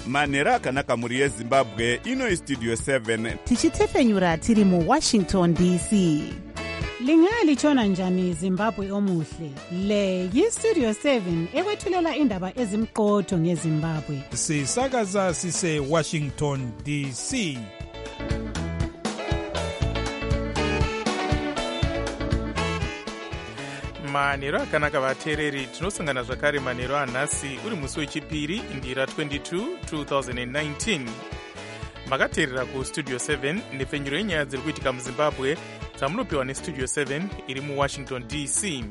manhero akanaka mhuri yezimbabwe. Ino Studio 7 tichitefenyura tiri muWashington DC. Lingalitshona njani Zimbabwe omuhle? Le yiStudio 7 ekwethulela indaba ezimqotho ngeZimbabwe. Sisakaza sise Washington DC. Manhero akanaka vateereri, tinosangana zvakare manhero anhasi uri musi wechipiri ndira 22 2019. Makateerera kuStudio 7 nepfenyuro yenyaya dziri kuitika muZimbabwe dzamunopiwa neStudio 7 iri muWashington DC.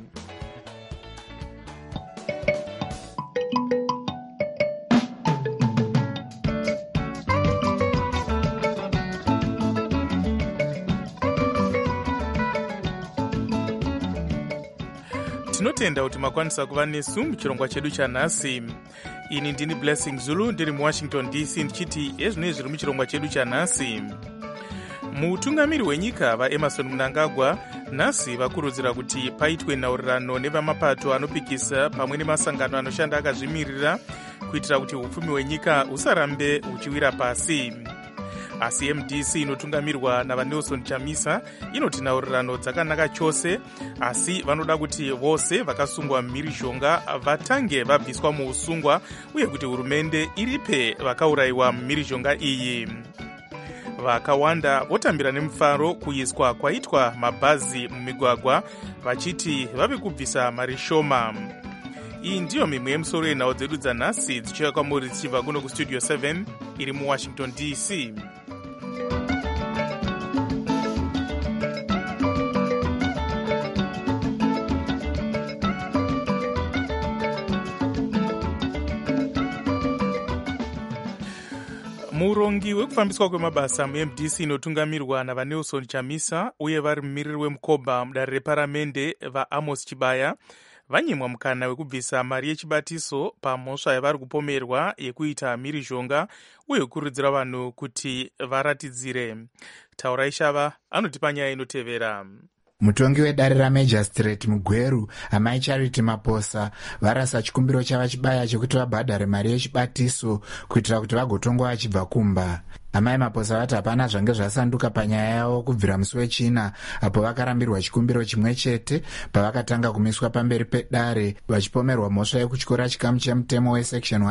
Tinotenda kuti makwanisa kuva nesu muchirongwa chedu chanhasi. Ini ndini Blessing Zulu ndiri muWashington DC ndichiti ezvinoi zviri muchirongwa chedu chanhasi. Mutungamiri wenyika vaEmerson Mnangagwa nhasi vakurudzira kuti paitwe nhaurirano nevamapato anopikisa pamwe nemasangano anoshanda akazvimirira kuitira kuti upfumi hwenyika husarambe huchiwira pasi. Asi MDC inotungamirwa navaNelson Chamisa inoti nhaurirano dzakanaka chose, asi vanoda kuti vose vakasungwa mumhirizhonga vatange vabviswa muusungwa uye kuti hurumende iripe vakaurayiwa mumhirizhonga iyi. Vakawanda votambira nemufaro kuiswa kwaitwa mabhazi mumigwagwa vachiti vave kubvisa mari shoma. Iyi ndiyo mimwe yemusoro yenhau dzedu dzanhasi dzichiuya kwamuri dzichibva kuno kuStudio 7 iri muWashington DC. Murongi wekufambiswa kwemabasa muMDC inotungamirwa navaNelson Chamisa uye vari mumiriri wemukoba mudare reparamende vaAmos Chibaya vanyimwa mukana wekubvisa mari yechibatiso pamhosva yavari kupomerwa yekuita mhirizhonga uye kukurudzira vanhu kuti varatidzire. Taurai Shava anotipa nyaya inotevera. Mutongi wedare raMajistrate Mugweru amai Charity Maposa varasa chikumbiro chavachibaya chekuti vabhadhare mari yechibatiso kuitira kuti vagotongwa vachibva kumba. Amai Maposa vati hapana zvange zvasanduka panyaya yavo kubvira musi wechina apo vakarambirwa chikumbiro chimwe chete pavakatanga kumiswa pamberi pedare vachipomerwa mhosva yekutyora chikamu chemutemo wesection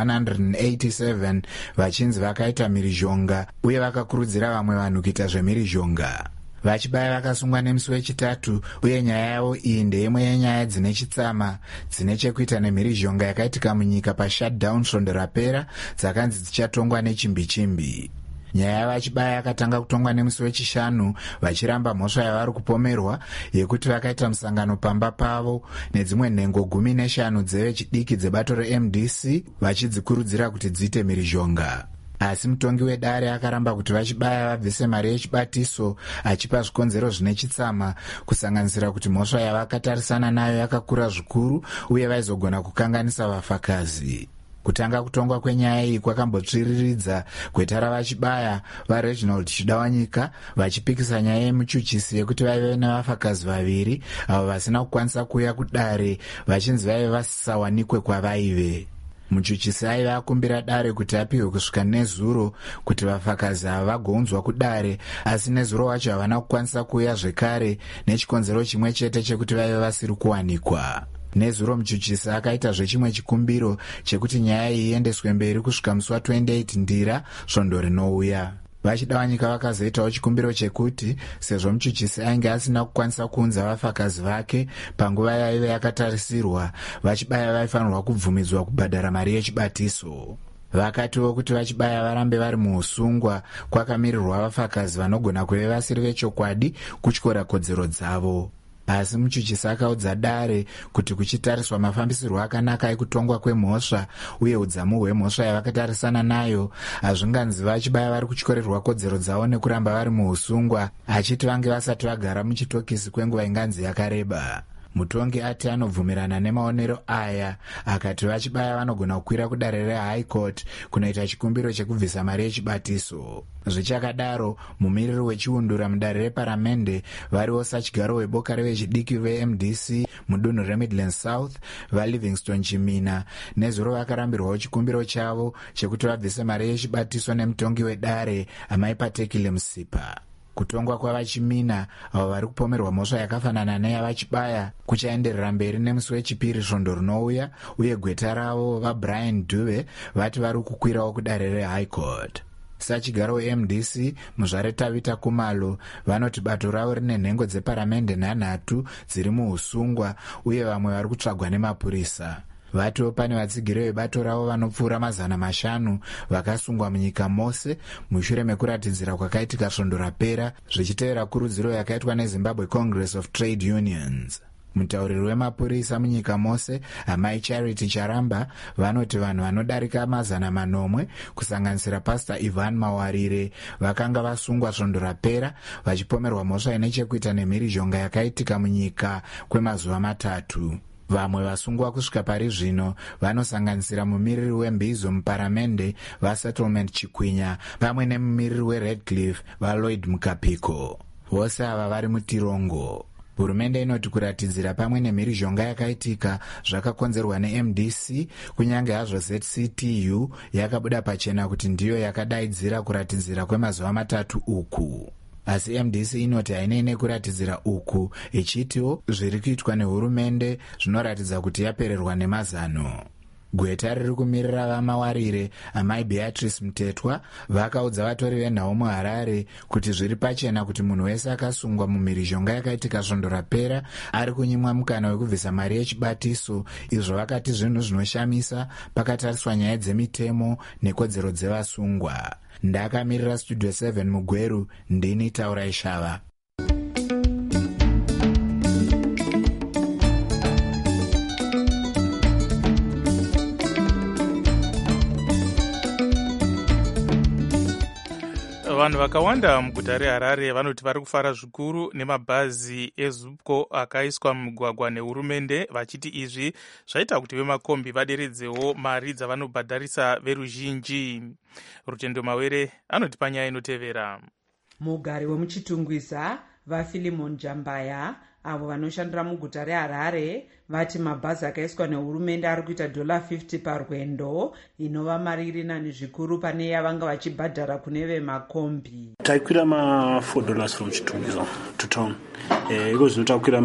187 vachinzi vakaita mhirizhonga uye vakakurudzira vamwe vanhu kuita zvemhirizhonga. Vachibaya vakasungwa nemusi wechitatu uye nyaya yavo iyi ndeyimwe yenyaya dzine chitsama dzine chekuita nemhirizhonga yakaitika munyika pashutdown svondo rapera dzakanzi dzichatongwa nechimbi-chimbi. Nyaya yavachibaya yakatanga kutongwa nemusi wechishanu vachiramba mhosva yavari kupomerwa yekuti vakaita musangano pamba pavo nedzimwe nhengo 15 dzevechidiki dzebato reMDC vachidzikurudzira kuti dziite mhirizhonga. Asi mutongi wedare akaramba kuti vachibaya vabvise mari yechibatiso achipa zvikonzero zvine chitsama kusanganisira kuti mhosva yavakatarisana nayo yakakura zvikuru uye vaizogona kukanganisa vafakazi. Kutanga kutongwa kwenyaya iyi kwakambotsviriridza gweta ravachibaya vaReginald Chidawanyika vachipikisa nyaya yemuchuchisi yekuti vaive nevafakazi vaviri avo vasina kukwanisa kuuya kudare vachinzi vaive vasisawanikwe kwavaive. Muchuchisi aiva akumbira dare kuti apiwe kusvika nezuro kuti vafakazi ava vagounzwa kudare, asi nezuro wacho havana kukwanisa kuuya zvekare nechikonzero chimwe chete chekuti vaive vasiri kuwanikwa. Nezuro muchuchisi akaita zvechimwe chikumbiro chekuti nyaya iyi iendeswe mberi kusvika musi wa28 ndira svondo rinouya. Vachidawanyika vakazoitawo chikumbiro chekuti sezvo muchuchisi ainge asina kukwanisa kuunza vafakazi vake panguva yaive yakatarisirwa, vachibaya vaifanirwa kubvumidzwa kubhadhara mari yechibatiso. Vakatiwo kuti vachibaya varambe vari muusungwa kwakamirirwa vafakazi vanogona kuve vasiri vechokwadi kutyora kodzero dzavo. Asi muchuchisi akaudza dare kuti kuchitariswa mafambisirwo akanaka ekutongwa kwemhosva uye udzamu hwemhosva yavakatarisana nayo, hazvinganzi vachibaya vari kutyorerwa kodzero dzavo nekuramba vari muusungwa, achiti vange vasati vagara muchitokisi kwenguva inganzi yakareba. Mutongi ati anobvumirana nemaonero aya, akati vachibaya vanogona kukwira kudare reHigh Court kunoita chikumbiro chekubvisa mari yechibatiso. Zvichakadaro, mumiriri wechiundura mudare reparamende variwo sachigaro weboka revechidiki veMDC mudunhu reMidland South vaLivingston Chimina nezuro vakarambirwawo chikumbiro chavo chekuti vabvise mari yechibatiso nemutongi wedare Amai Patekile Musipa. Kutongwa kwavachimina avo vari kupomerwa mhosva yakafanana neyavachibaya kuchaenderera mberi nemusi wechipiri svondo rinouya, uye gweta ravo vaBrian Dube vati vari kukwirawo kudare reHigh Court. Sachigaro weMDC muzvare Tavita Kumalo vanoti bato ravo rine nhengo dzeparamende 3 dziri muusungwa uye vamwe vari kutsvagwa nemapurisa. Vatiwo pane vatsigiri vebato ravo vanopfuura 500 vakasungwa munyika mose mushure mekuratidzira kwakaitika svondo rapera, zvichitevera kurudziro yakaitwa neZimbabwe Congress of Trade Unions. Mutauriri wemapurisa munyika mose Amai Charity Charamba vanoti vanhu vanodarika 100 kusanganisira Pastor Ivan Mawarire vakanga vasungwa svondo rapera vachipomerwa mhosva ine chekuita nemhirizhonga yakaitika munyika kwemazuva 3. Vamwe vasungwa kusvika pari zvino vanosanganisira mumiriri weMbizo muparamende vaSettlement Chikwinya pamwe nemumiriri weRedcliffe vaLloyd Mukapiko. Vose ava vari mutirongo. Hurumende inoti kuratidzira pamwe nemhirizhonga yakaitika zvakakonzerwa neMDC, kunyange hazvo ZCTU yakabuda pachena kuti ndiyo yakadaidzira kuratidzira kwemazuva 3 uku. Asi MDC inoti hainei kuratidzira uku, ichitiwo zviri kuitwa nehurumende zvinoratidza kuti yapererwa nemazano. Gweta riri kumirira vaMawarire Amai Beatrice Mutetwa vakaudza vatori venhau muHarare kuti zviri pachena kuti munhu wese akasungwa mumhirizhonga yakaitika svondo rapera ari kunyimwa mukana wekubvisa mari yechibatiso, izvo vakati zvinhu zvinoshamisa pakatariswa nyaya dzemitemo nekodzero dzevasungwa. Ndakamirira Studio 7 muGweru, ndini Taurai Shava. Vanhu vakawanda muguta reHarare vanoti vari kufara zvikuru nemabhazi eZupco akaiswa mumugwagwa nehurumende, vachiti izvi zvaita kuti vemakombi vaderedzewo mari dzavanobhadharisa veruzhinji. Rutendo Mawere anoti panyaya inotevera. Mugari wemuchitungwiza vaPhilimon Jambaya avo vanoshandira muguta reHarare vati mabhazi akaiswa nehurumende ari kuita $50 parwendo, inova mari iri nani zvikuru pane yavanga vachibhadhara kune vemakombi. Taikwira $4 from Chitungwiza to town. Iko zvinotakwira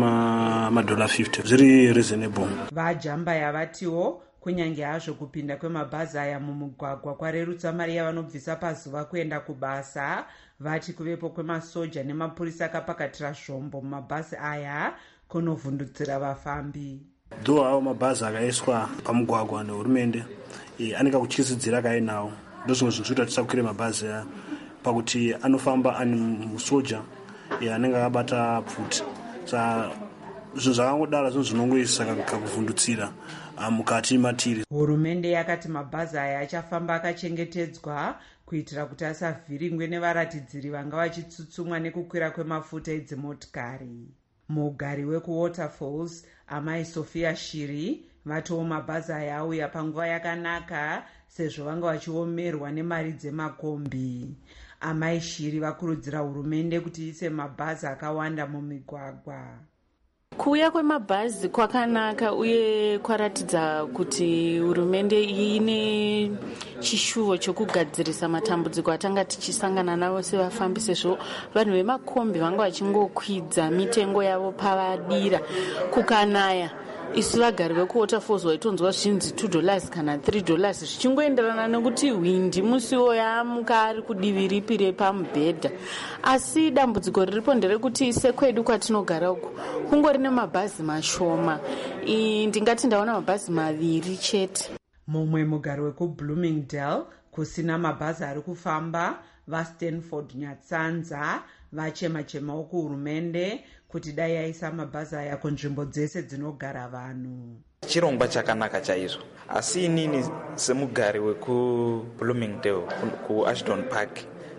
$50 zviri reasonable. VaJambaya vatiwo kunyange hazvo kupinda kwemabhazi aya mumugwagwa kwarerutsa mari yavanobvisa pazuva kuenda kubasa, vati kuvepo kwemasoja nemapurisa akapakatira zvombo mumabhazi aya kunovhundutsira vafambi. Dho hawo mabhazi akaiswa pamugwagwa nehurumende anenge kutyisidzira akainawo, ndozvimwe zvinhu zvinoita tisakwire mabhazi aya pakuti anofamba ani musoja anenge akabata pfuti. Saka zvinhu zvakangodara zvinhu zvinongoisa kakuvhundutsira mukati matiri. Hurumende yakati mabhazi aya achafamba akachengetedzwa kuitira kuti asavhiringwe nevaratidziri vanga vachitsutsumwa nekukwira kwemafuta edzimotikari. Mugari wekuWaterfalls Amai Sophia Shiri vatiwo mabhazi aya auya panguva yakanaka sezvo vanga vachiomerwa nemari dzemakombi. Amai Shiri vakurudzira hurumende kuti ise mabhazi akawanda mumigwagwa. Kuuya kwemabhazi kwakanaka uye kwaratidza kuti hurumende ine chishuvo chokugadzirisa matambudziko atanga tichisangana navo sevafambi, sezvo vanhu vemakombi vanga vachingokwidza mitengo yavo pavadira. Kukanaya isu vagari vekuWaterfalls waitonzwa zvinzi $2 kana $3 zvichingoenderana nekuti windi musiwo yamuka ari kudivi ripi repamubhedha. Asi dambudziko riripo nderekuti sekwedu kwatinogara uku kungori nemabhazi mashoma. Ndingati ndaona mabhazi 2 chete. Mumwe mugari wekuBloomingdale kusina mabhazi ari kufamba, vaStanford Nyatsanza vachema-chemawo kuhurumende kuti dai yaisa mabhazi aya kunzvimbo dzese dzinogara vanhu. Chirongwa chakanaka chaizvo, asi inini semugari wekuBloomingdale kuAshton Park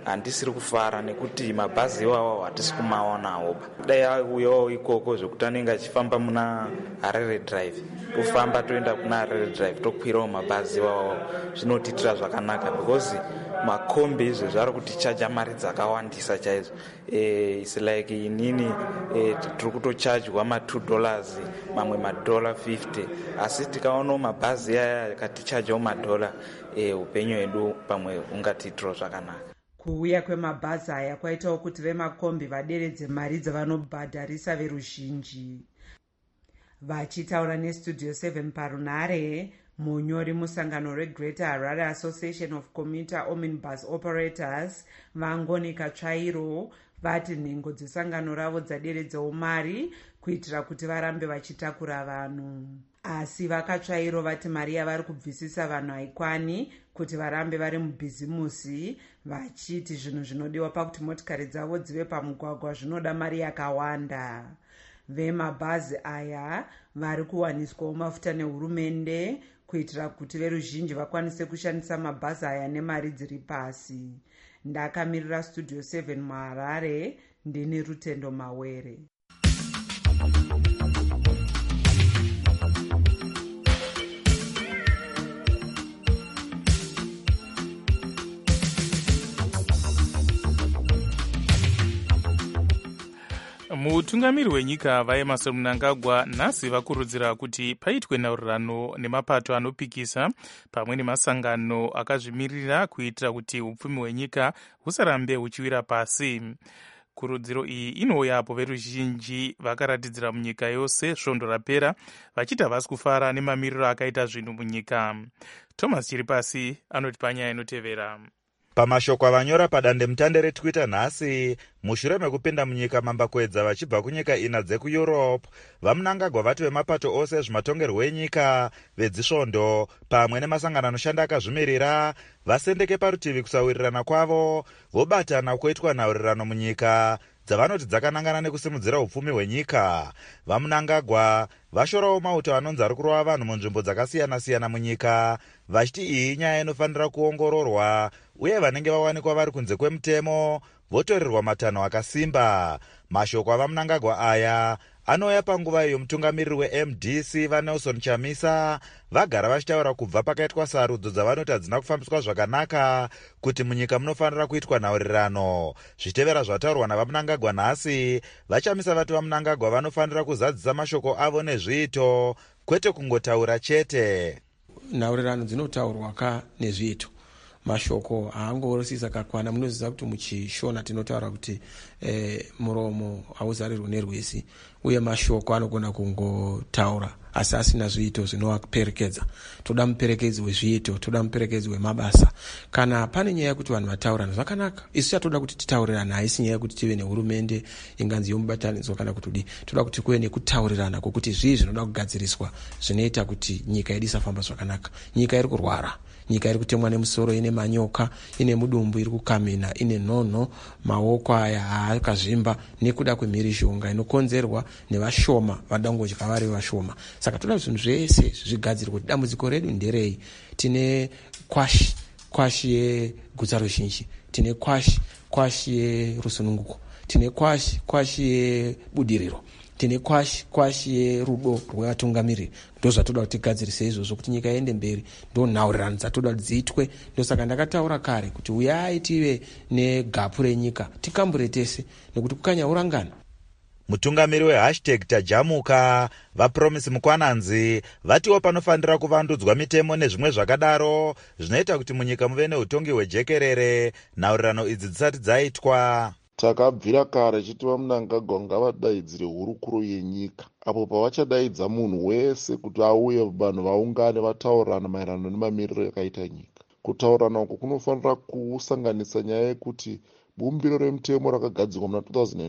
handisiri kufara nekuti mabhazi iwawo hatisi kumaonawo. Dai auyawo ikoko zvekuti anenge achifamba muna Harare Drive, tofamba toenda kuna Harare Drive tokwirawo mabhazi iwawo, zvinotiitira zvakanaka because makombi izvo zvari kutichaja mari dzakawandisa chaizvo. It's like inini tiri kutochajwa $2, mamwe $50, asi tikaonawo mabhazi aya akatichajawo $, upenyu hwedu pamwe ungatiitirawo zvakanaka. Kuuya kwemabhazi aya kwaitawo kuti vemakombi vaderedze mari dzavanobhadharisa veruzhinji. Vachitaura nestudio 7 parunare, munyori musangano reGreater Harare Association of Commuter Omnibus Operators Vangonika Tsvairo vati nhengo dzesangano ravo dzaderedzawo mari kuitira kuti varambe vachitakura vanhu. Asi vakatsvairo vati mari yavari kubvisisa vanhu haikwani kuti varambe vari mubhizimusi, vachiti zvinhu zvinodiwa pakuti motikari dzavo dzive pamugwagwa zvinoda mari yakawanda. Vemabhazi aya vari kuwaniswawo mafuta nehurumende kuitira kuti veruzhinji vakwanise kushandisa mabhazi aya nemari dziri pasi. Ndakamirira studio 7 muHarare, ndini Rutendo Mawere. Mutungamiri wenyika vaEmmerson Mnangagwa nhasi vakurudzira kuti paitwe nhaurirano nemapato anopikisa pamwe nemasangano akazvimirira kuitira kuti upfumi hwenyika husarambe huchiwira pasi. Kurudziro iyi inouya apo veruzhinji vakaratidzira munyika yose svondo rapera vachiti havasi kufara nemamiriro akaita zvinhu munyika. Thomas Chiripasi anoti panyaya inotevera. Pamashoko avanyora padandemutande reTwitter nhasi, mushure mekupinda munyika mambakwedza vachibva kunyika ina dzekuEurope, vaMnangagwa vati vemapato ose ezvimatongerwo enyika, vedzisvondo pamwe nemasangano anoshanda akazvimirira vasendeke parutivi kusawirirana kwavo, vobatana kuitwa nhaurirano munyika dzavanoti dzakanangana nekusimudzira upfumi hwenyika. VaMnangagwa vashorawo mauto anonzi ari kurova vanhu munzvimbo dzakasiyana-siyana munyika, vachiti iyi inyaya inofanira kuongororwa uye vanenge vawanikwa vari kunze kwemutemo votorerwa matanho akasimba. Mashoko avaMnangagwa aya anouya panguva iyo mutungamiriri weMDC vaNelson Chamisa vagara vachitaura kubva pakaitwa sarudzo dzavanoti hadzina kufambiswa zvakanaka kuti munyika munofanira kuitwa nhaurirano. Zvitevera zvataurwa navaMnangagwa nhasi, vaChamisa vati vaMnangagwa vanofanira kuzadzisa mashoko avo nezviito, kwete kungotaura chete. Nhaurirano dzinotaurwa nezviito, mashoko haangorosisa kakwana. Munoziva kuti muchishona tinotaura kuti muromo hauzarirwi nerwizi, uye mashoko anogona kungotaura asi asina zviito zvinovaperekedza. Toda muperekedzi wezviito, toda muperekedzi wemabasa. Kana pane nyaya yekuti vanhu vataurana zvakanaka, isu chatoda kuti titaurirana, haisi nyaya yekuti tive nehurumende inganzi yomubatanidzwa kana kuti toda kuti kuve nekutaurirana kwokuti zvii zvinoda kugadziriswa zvinoita kuti nyika yedu isafamba zvakanaka. Nyika iri kurwara, nyika iri kutemwa nemusoro, ine manyoka, ine mudumbu iri kukamina, ine nhonho, maoko aya akazvimba nekuda kwemhirizhonga inokonzerwa nevashoma vadangodya vari vashoma. Saka toda zvinhu zvese zvigadzirwe kuti dambudziko redu nderei. Tine kwashi yegutsa ruzhinji, tine kwashi yerusununguko, tine kwashi yebudiriro, tine kwashi yerudo rwevatungamiriri. Ndo zvatoda kuti tigadzirise izvozvo kuti nyika iende mberi. Ndo nhaurirano dzatoda kuti dziitwe. Ndo saka ndakataura kare kuti uyai tive negapu renyika tikambure tese nekuti kukanyaurangana. Mutungamiri #Tajamuka vaPromise Mukwananzi vatiwo panofanira kuvandudzwa mitemo nezvimwe zvakadaro zvinoita kuti munyika muve neutongi hwejekerere nhaurirano idzi dzisati dzaitwa. Takabvira kare chiti vaMnangagwa ngavadaidzire hurukuro yenyika apo pavachadaidza munhu wese kuti auye vanhu vaungane vataurana maererano nemamiriro yakaita nyika. Kutaurana uku kunofanira kusanganisa nyaya yekuti bumbiro remutemo rakagadzirwa muna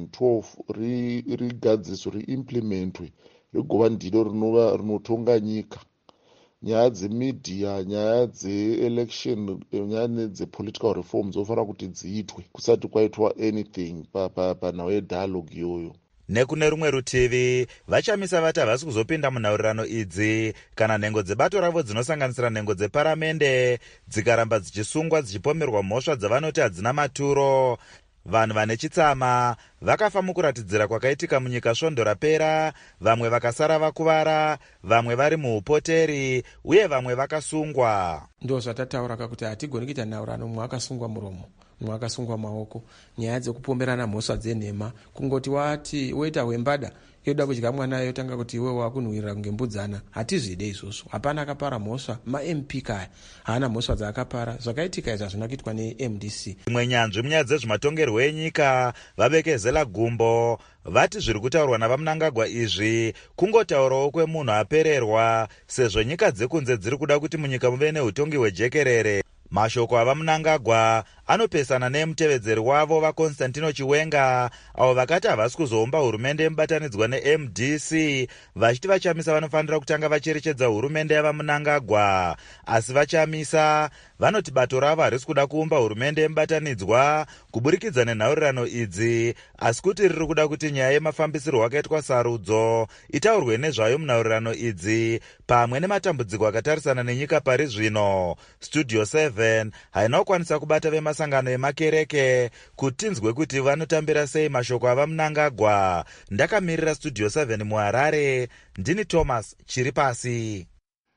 2012 rigadziriswe, riimplementwe, rigova ndiro rinotonga nyika. Nyaya dzemidhiya, nyaya dzeelection, nyaya dzepolitical reforms dzofanira kuti dziitwe kusati kwaitwa anything panhau yedialogue iyoyo. nekune rumwe rutivi vachamisa vati havasi kuzopinda munhaurirano idzi kana nhengo dzebato ravo dzinosanganisira nhengo dzeparamende dzikaramba dzichisungwa dzichipomerwa mhosva dzavanoti hadzina maturo. Vanhu vane chitsama vakafa mukuratidzira kwakaitika munyika svondo rapera, vamwe vakasara vakuvara, vamwe vari muupoteri uye vamwe vakasungwa. Ndo zvatataura kuti hatigoni kuita nhaurano, mumwe akasungwa muromo, mumwe akasungwa maoko. Nyaya dzekupomerana mhosva dzenhema, kungoti wati woita hwembada yoda kudya mwana yotanga kuti iwe wakunhuhwirira kunge mbudzana, hatizvide izvozvo. Hapana akapara mhosva, ma-MP kaya haana mhosva dzaakapara. Zvakaitika izvi hazvina kuitwa ne-MDC. Imwe nyanzvi munyaya dzezvematongerwo enyika vabekezela gumbo vati zviri kutaurwa navamunangagwa izvi kungotaurawo kwemunhu apererwa, sezvo nyika dzekunze dziri kuda kuti munyika muve neutongi hwejekerere. Mashoko avamunangagwa anopesana nemutevedzeri wavo vaConstantino Chiwenga, avo vakati havasi kuzoumba hurumende yemubatanidzwa neMDC, vachiti vachamisa vanofanira kutanga vacherechedza hurumende yavamunangagwa. Asi vachamisa vanoti bato ravo harisi kuda kuumba hurumende yemubatanidzwa kuburikidza nenhaurirano idzi, asi kuti riri kuda kuti nyaya yemafambisirwo akaitwa sarudzo itaurwe nezvayo munhaurirano idzi, pamwe nematambudziko akatarisana nenyika pari zvino. Studio 7 haina kukwanisa kubata vemasangano emakereke kuti tinzwe kuti vanotambira sei mashoko avamunangagwa. Ndakamirira Studio 7 muHarare, ndini Thomas Chiripasi.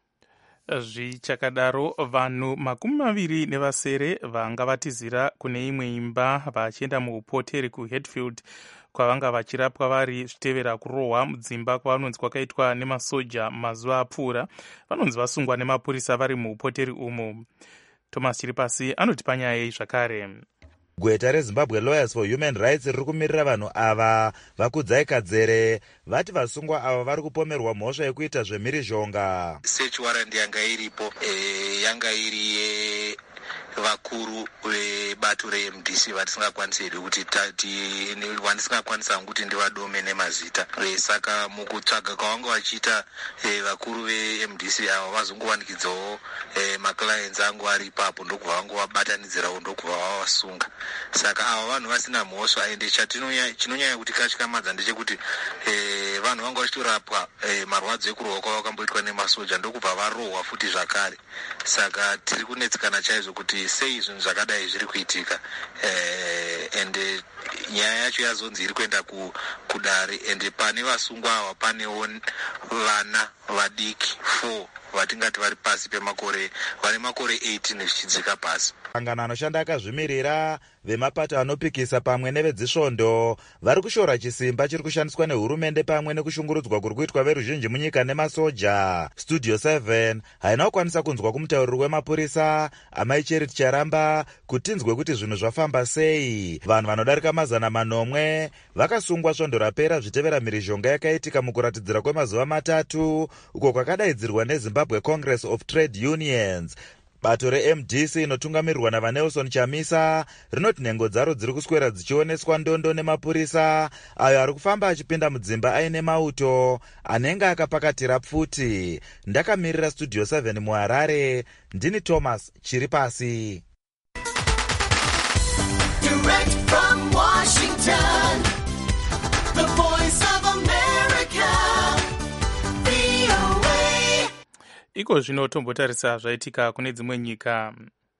Zvichakadaro, vanhu 20 vanga vatizira kune imwe imba vachienda muupoteri kuHatfield kwavanga vachirapwa vari zvitevera kurohwa mudzimba kwavanonzi kwakaitwa nemasoja mazuva apfuura, vanonzi vasungwa nemapurisa vari muupoteri umu. Thomas Chiripasi anotipa nyaya iyi zvakare. Gweta reZimbabwe Lawyers for Human Rights riri kumirira vanhu ava vakudzai kadzere vati vasungwa ava vari kupomerwa mhosva yekuita zvemhirizhonga. Search warrant yanga iripo yanga iri vakuru vebato reMDC vatisingakwanisi kuti vandisingakwanisa kuti ndivadome nemazita. Saka mukutsvaga kwavanga vachiita vakuru veMDC avo vazongowanikidzawo maclients angu ari ipapo ndokubva vangovabatanidzirawo ndokubva vavasunga. Saka ava vanhu vasina mhosva, ende chinonyanya kuti katyamadza ndechekuti vanhu vanga vachitorapwa marwadzo ekurohwa kwavo vakamboitwa nemasoja ndokubva varohwa futi zvakare. Saka tiri kunetsekana chaizvo kuti sei zvinhu zvakadai zviri kuitika, ende nyaya yacho yazonzi iri kuenda kudare, ende pane vasungwa ava panewo vana vadiki 4 vatingati vari pasi pemakore, vane makore 18 zvichidzika pasi. Sangano anoshanda akazvimirira vemapato anopikisa pamwe nevedzisvondo vari kushora chisimba chiri kushandiswa nehurumende pamwe nekushungurudzwa kuri kuitwa veruzhinji munyika nemasoja. Studio 7 haina kukwanisa kunzwa kumutauriri wemapurisa Amai Charity Charamba kuti tinzwe kuti zvinhu zvafamba sei. Vanhu vanodarika 900 vakasungwa svondo rapera zvitevera mhirizhonga yakaitika mukuratidzira kwemazuva 3 uko kwakadaidzirwa neZimbabwe Congress of Trade Unions. Bato reMDC inotungamirirwa navaNelson Chamisa rinoti nhengo dzaro dziri kuswera dzichioneswa ndondo nemapurisa ayo ari kufamba achipinda mudzimba aine mauto anenge akapakatira pfuti. Ndakamirira Studio 7 muHarare, ndini Thomas Chiripasi. Direct from Washington, the voice of America, VOA. Iko zvino tombotarisa zvaitika kune dzimwe nyika.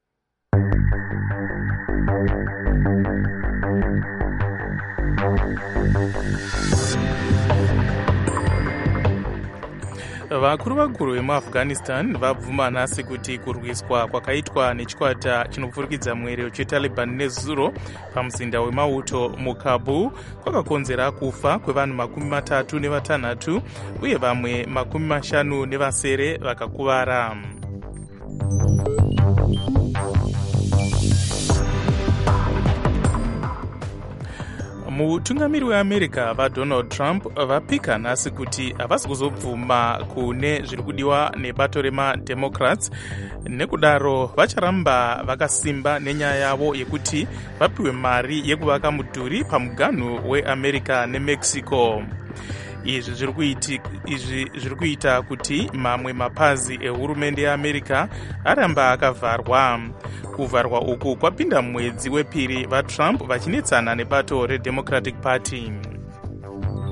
Vakuru vemuAfghanistan vabvuma nhasi kuti kurwiswa kwakaitwa nechikwata chinopfurikidza mweero cheTaliban nezuro pamuzinda wemauto muKabul kwakakonzera kufa kwevanhu 36 uye vamwe 50 vakakuvara. Mutungamiri weAmerica vaDonald Trump vapika nhasi kuti havasi kuzobvuma kune zviri kudiwa nebato remaDemocrats, nekudaro vacharamba vakasimba nenyaya yavo yekuti vapiwe mari yekuvaka mudhuri pamuganhu weAmerica neMexico. Izvi zviri kuita kuti mamwe mapazi ehurumende yeAmerica aramba akavharwa. Kuvharwa uku kwapinda mwedzi wepiri vaTrump vachinetsana nebato reDemocratic Party.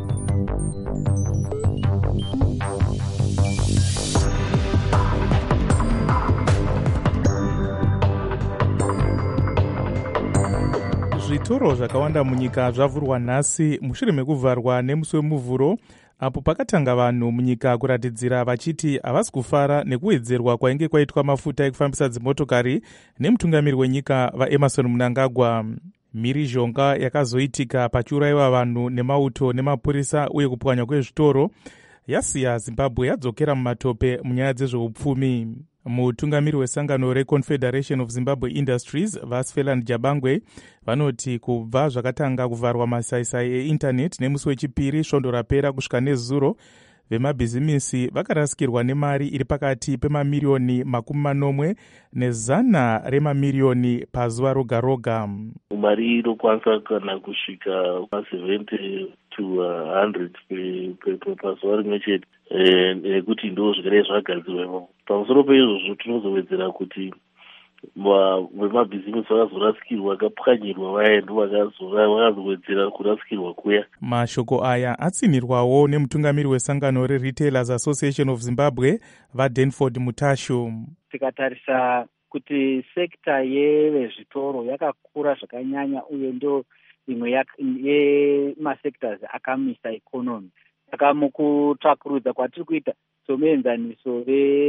zvitoro zvakawanda munyika zvavhurwa nhasi mushure mekuvharwa nemusi wemuvhuro, apo pakatanga vanhu munyika kuratidzira vachiti havasi kufara nekuwedzerwa kwainge kwaitwa mafuta ekufambisa dzimotokari nemutungamiri wenyika vaEmmerson Mnangagwa. Mhirizhonga yakazoitika pachiurayiwa vanhu nemauto nemapurisa uye kupwanya kwezvitoro yasiya Zimbabwe yadzokera mumatope munyaya dzezveupfumi. Mutungamiri wesangano reConfederation of Zimbabwe Industries Vasfeland Jabangwe vanoti kubva zvakatanga kuvharwa masaisai eindaneti nemusi wechipiri svondo rapera kusvika nezuro, vemabhizimisi vakarasikirwa nemari iri pakati pemamiriyoni 40 nezana remamiliyoni pazuva roga roga. Mari inokwanisa kana kusvika 70 to 100 pazuva rimwe chete, nekuti ndo zvinenge zvagadzirwa. Pamusoro peizvozvo tinozowedzera kuti vemabhizimisi vakazorasikirwa, vakapwanyirwa vaya ndo vakazowedzera kurasikirwa kuya. Mashoko aya atsinirwawo nemutungamiri wesangano reRetailers Association of Zimbabwe vaDenford Mutasho. Tikatarisa kuti sekta yevezvitoro yakakura zvakanyanya uye ndo imwe yemasectors akamisa ikonomi. Saka mukutakurudza kwatiri kuita somuenzaniso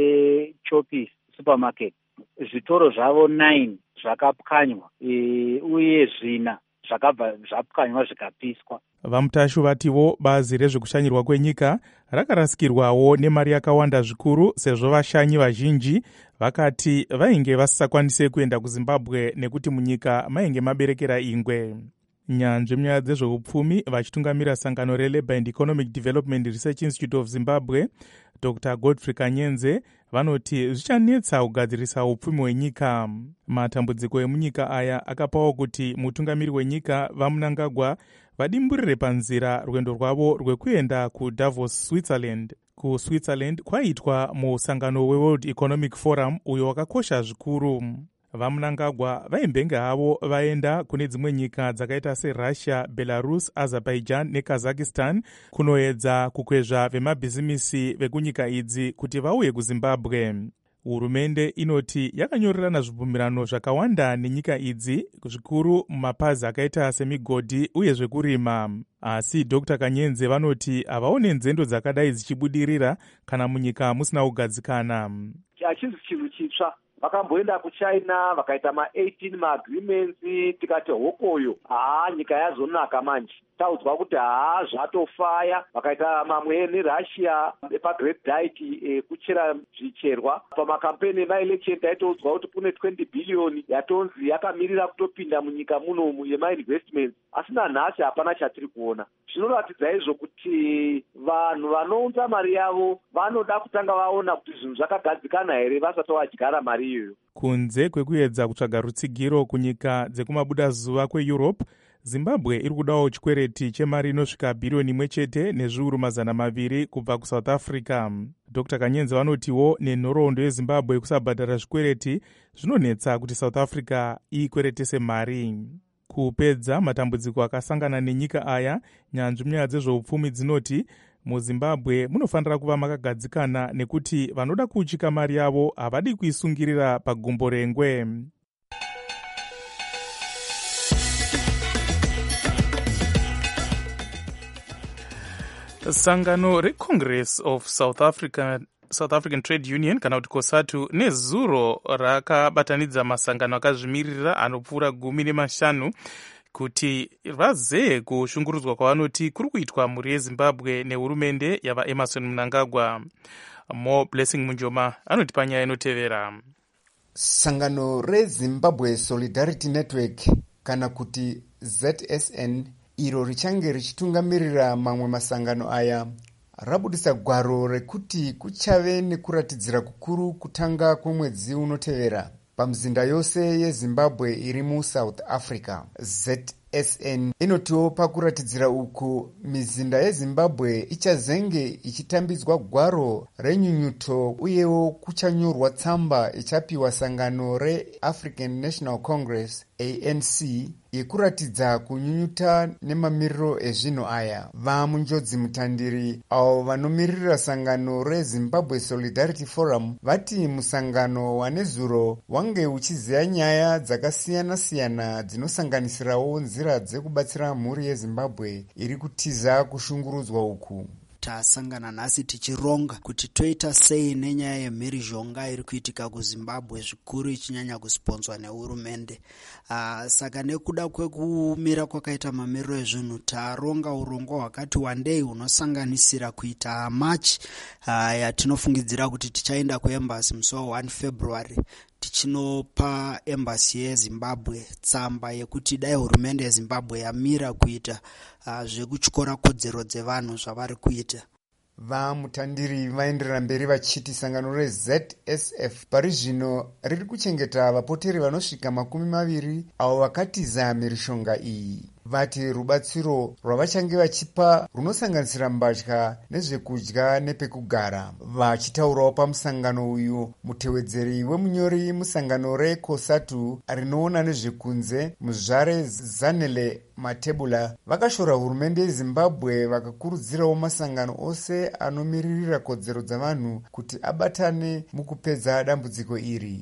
veChoppies supermarket, zvitoro zvavo 9 zvakapwanywa uye 4 zvakabva zvapwanywa zvikapiswa. Vamutashu vatiwo bazi rezvekushanyirwa kwenyika rakarasikirwawo nemari yakawanda zvikuru, sezvo vashanyi vazhinji vakati vainge vasisakwanise kuenda kuZimbabwe nekuti munyika mainge maberekera ingwe. Nyanzvi munyaya dzezveupfumi vachitungamira sangano reLabour and Economic Development Research Institute of Zimbabwe, Dr. Godfrey Kanyenze vanoti zvichanetsa kugadzirisa upfumi hwenyika. Matambudziko emunyika aya akapawo kuti mutungamiri wenyika vaMnangagwa vadimburire panzira rwendo rwavo rwekuenda kuDavos, Switzerland. KuSwitzerland kwaitwa musangano weWorld Economic Forum uyo wakakosha zvikuru. VaMnangagwa vaimbenge havo vaenda kune dzimwe nyika dzakaita seRussia, Belarus, Azerbaijan neKazakhstan kunoedza kukwezva vemabhizimisi vekunyika idzi kuti vauye kuZimbabwe. Hurumende inoti yakanyorerana zvibvumirano zvakawanda nenyika idzi, zvikuru mumapazi akaita semigodhi uye zvekurima. Asi Dr. Kanyenze vanoti havaone nzendo dzakadai dzichibudirira kana munyika musina kugadzikana. Hachisi chinhu chitsva. Vakamboenda kuChina vakaita ma18 maagreements, tikati hokoyo nyika yazonaka manje. Taudzwa kuti zvatofaya. Vakaita mamwe neRussia paGreat Dyke kuchera zvicherwa. Pamakampeni emaelection taitoudzwa kuti kune 20 billion yatonzi yakamirira kutopinda munyika munomu yemainvestments, asi nanhasi hapana chatiri kuona. Zvinoratidza izvo kuti vanhu vanounza mari yavo vanoda kutanga vaona kuti zvinhu zvakagadzikana here vasati vadyara mari iyoyo. Kunze kwekuedza kutsvaga rutsigiro kunyika dzekumabuda zuva kweEurope, Zimbabwe iri kudawo chikwereti chemari inosvika bhiriyoni 1 nezviuru 200 kubva kuSouth Africa. Dr. Kanyenze vanotiwo nenhoroondo yeZimbabwe kusabhadhara zvikwereti zvinonetsa kuti South Africa ikweretese mari. Kupedza matambudziko akasangana nenyika aya, nyanzvi munyaya dzezveupfumi dzinoti muZimbabwe munofanira kuva makagadzikana nekuti vanoda kuuchika mari yavo havadi kuisungirira pagumbo rengwe. Sangano reCongress of South African Trade Union kana kuti COSATU nezuro rakabatanidza masangano akazvimirira anopfuura 15 kuti vazee kushungurudzwa kwavanoti kuri kuitwa mhuri yeZimbabwe nehurumende yavaEmmerson Mnangagwa. Mo Blessing Munjoma anoti panyaya inotevera. Sangano reZimbabwe Solidarity Network kana kuti ZSN iro richange richitungamirira mamwe masangano aya rabudisa gwaro rekuti kuchave nekuratidzira kukuru kutanga kwemwedzi unotevera pamizinda yose yeZimbabwe iri muSouth Africa. ZSN inotiwo pakuratidzira uku mizinda yeZimbabwe ichazenge ichitambidzwa gwaro renyunyuto uyewo kuchanyorwa tsamba ichapiwa sangano reAfrican National Congress ANC yekuratidza kunyunyuta nemamiriro ezvinhu aya. Vamunjodzi Mutandiri avo vanomirira sangano reZimbabwe Solidarity Forum vati musangano wanezuro wange uchiziya nyaya dzakasiyana-siyana dzinosanganisirawo nzira dzekubatsira mhuri yeZimbabwe iri kutiza kushungurudzwa uku. Tasangana nhasi tichironga kuti toita sei nenyaya yemhirizhonga iri kuitika kuZimbabwe, zvikuru ichinyanya kusponzwa nehurumende. Saka nekuda kwekumira kwakaita mamiriro ezvinhu, taronga urongwa hwakati wandei hunosanganisira kuita machi yatinofungidzira kuti tichaenda kuembasi musi wa1 February tichinopa embasi yeZimbabwe tsamba yekuti dai hurumende yeZimbabwe yamira kuita zvekutyora kodzero dzevanhu zvavari kuita. Vamutandiri vaenderera mberi vachiti sangano reZSF pari zvino riri kuchengeta vapoteri vanosvika 20 avo vakatiza mhirizhonga iyi. Vati rubatsiro rwavachange vachipa runosanganisira mbatya nezvekudya nepekugara. Vachitaurawo pamusangano uyu, mutevedzeri wemunyori musangano reCOSATU rinoona nezvekunze Muzvare Zanele Matebula vakashora hurumende yeZimbabwe vakakurudzirawo masangano ose anomiririra kodzero dzavanhu kuti abatane mukupedza dambudziko iri.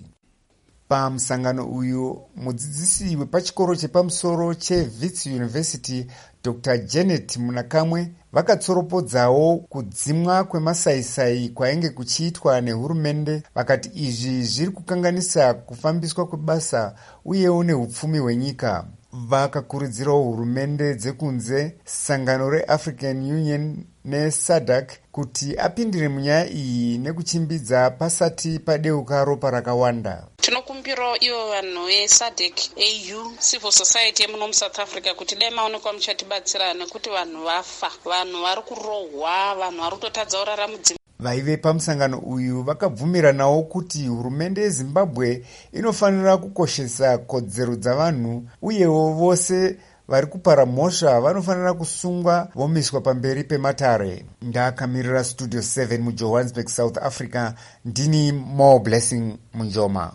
Pamusangano uyu, mudzidzisi wepachikoro chepamusoro cheWits University Dr. Janet Munakamwe vakatsoropodzawo kudzimwa kwemasaisai kwainge kuchiitwa nehurumende. Vakati izvi zviri kukanganisa kufambiswa kwebasa uyewo nehupfumi hwenyika. Vakakurudzirawo hurumende dzekunze, sangano reAfrican Union neSADC kuti apindire munyaya iyi nekuchimbidza pasati padeuka ropa rakawanda. Tinokumbirawo ivo vanhu veSADC, AU, civil society yemuno muSouth Africa kuti dai maonekwa muchatibatsira nekuti vanhu vafa, vanhu vari kurohwa, vanhu vari kutotadza uraramo. Vaive pamusangano uyu vakabvumiranawo kuti hurumende yeZimbabwe inofanira kukoshesa kodzero dzavanhu uyewo vose vari kupara mhosva vanofanira kusungwa vomiswa pamberi pematare. Ndakamirira Studio 7 muJohannesburg, South Africa, ndini More Blessing Munjoma.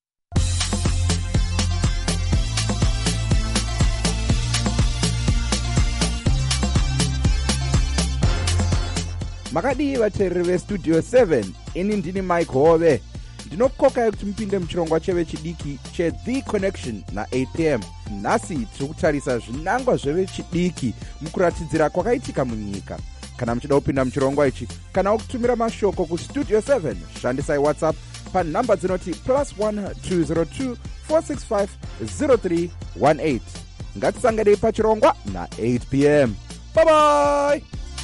Makadii vateereri veStudio 7, ini ndini Mike Hove. Ndinokokai kuti mupinde muchirongwa chevechidiki cheThe Connection na8 pm. Nhasi tiri kutarisa zvinangwa zvevechidiki mukuratidzira kwakaitika munyika. Kana muchida kupinda muchirongwa ichi kana kutumira mashoko kuStudio 7, shandisai WhatsApp panhamba dzinoti +1 202 465 0318. Ngatisanganei pachirongwa na8 pm. Bye bye.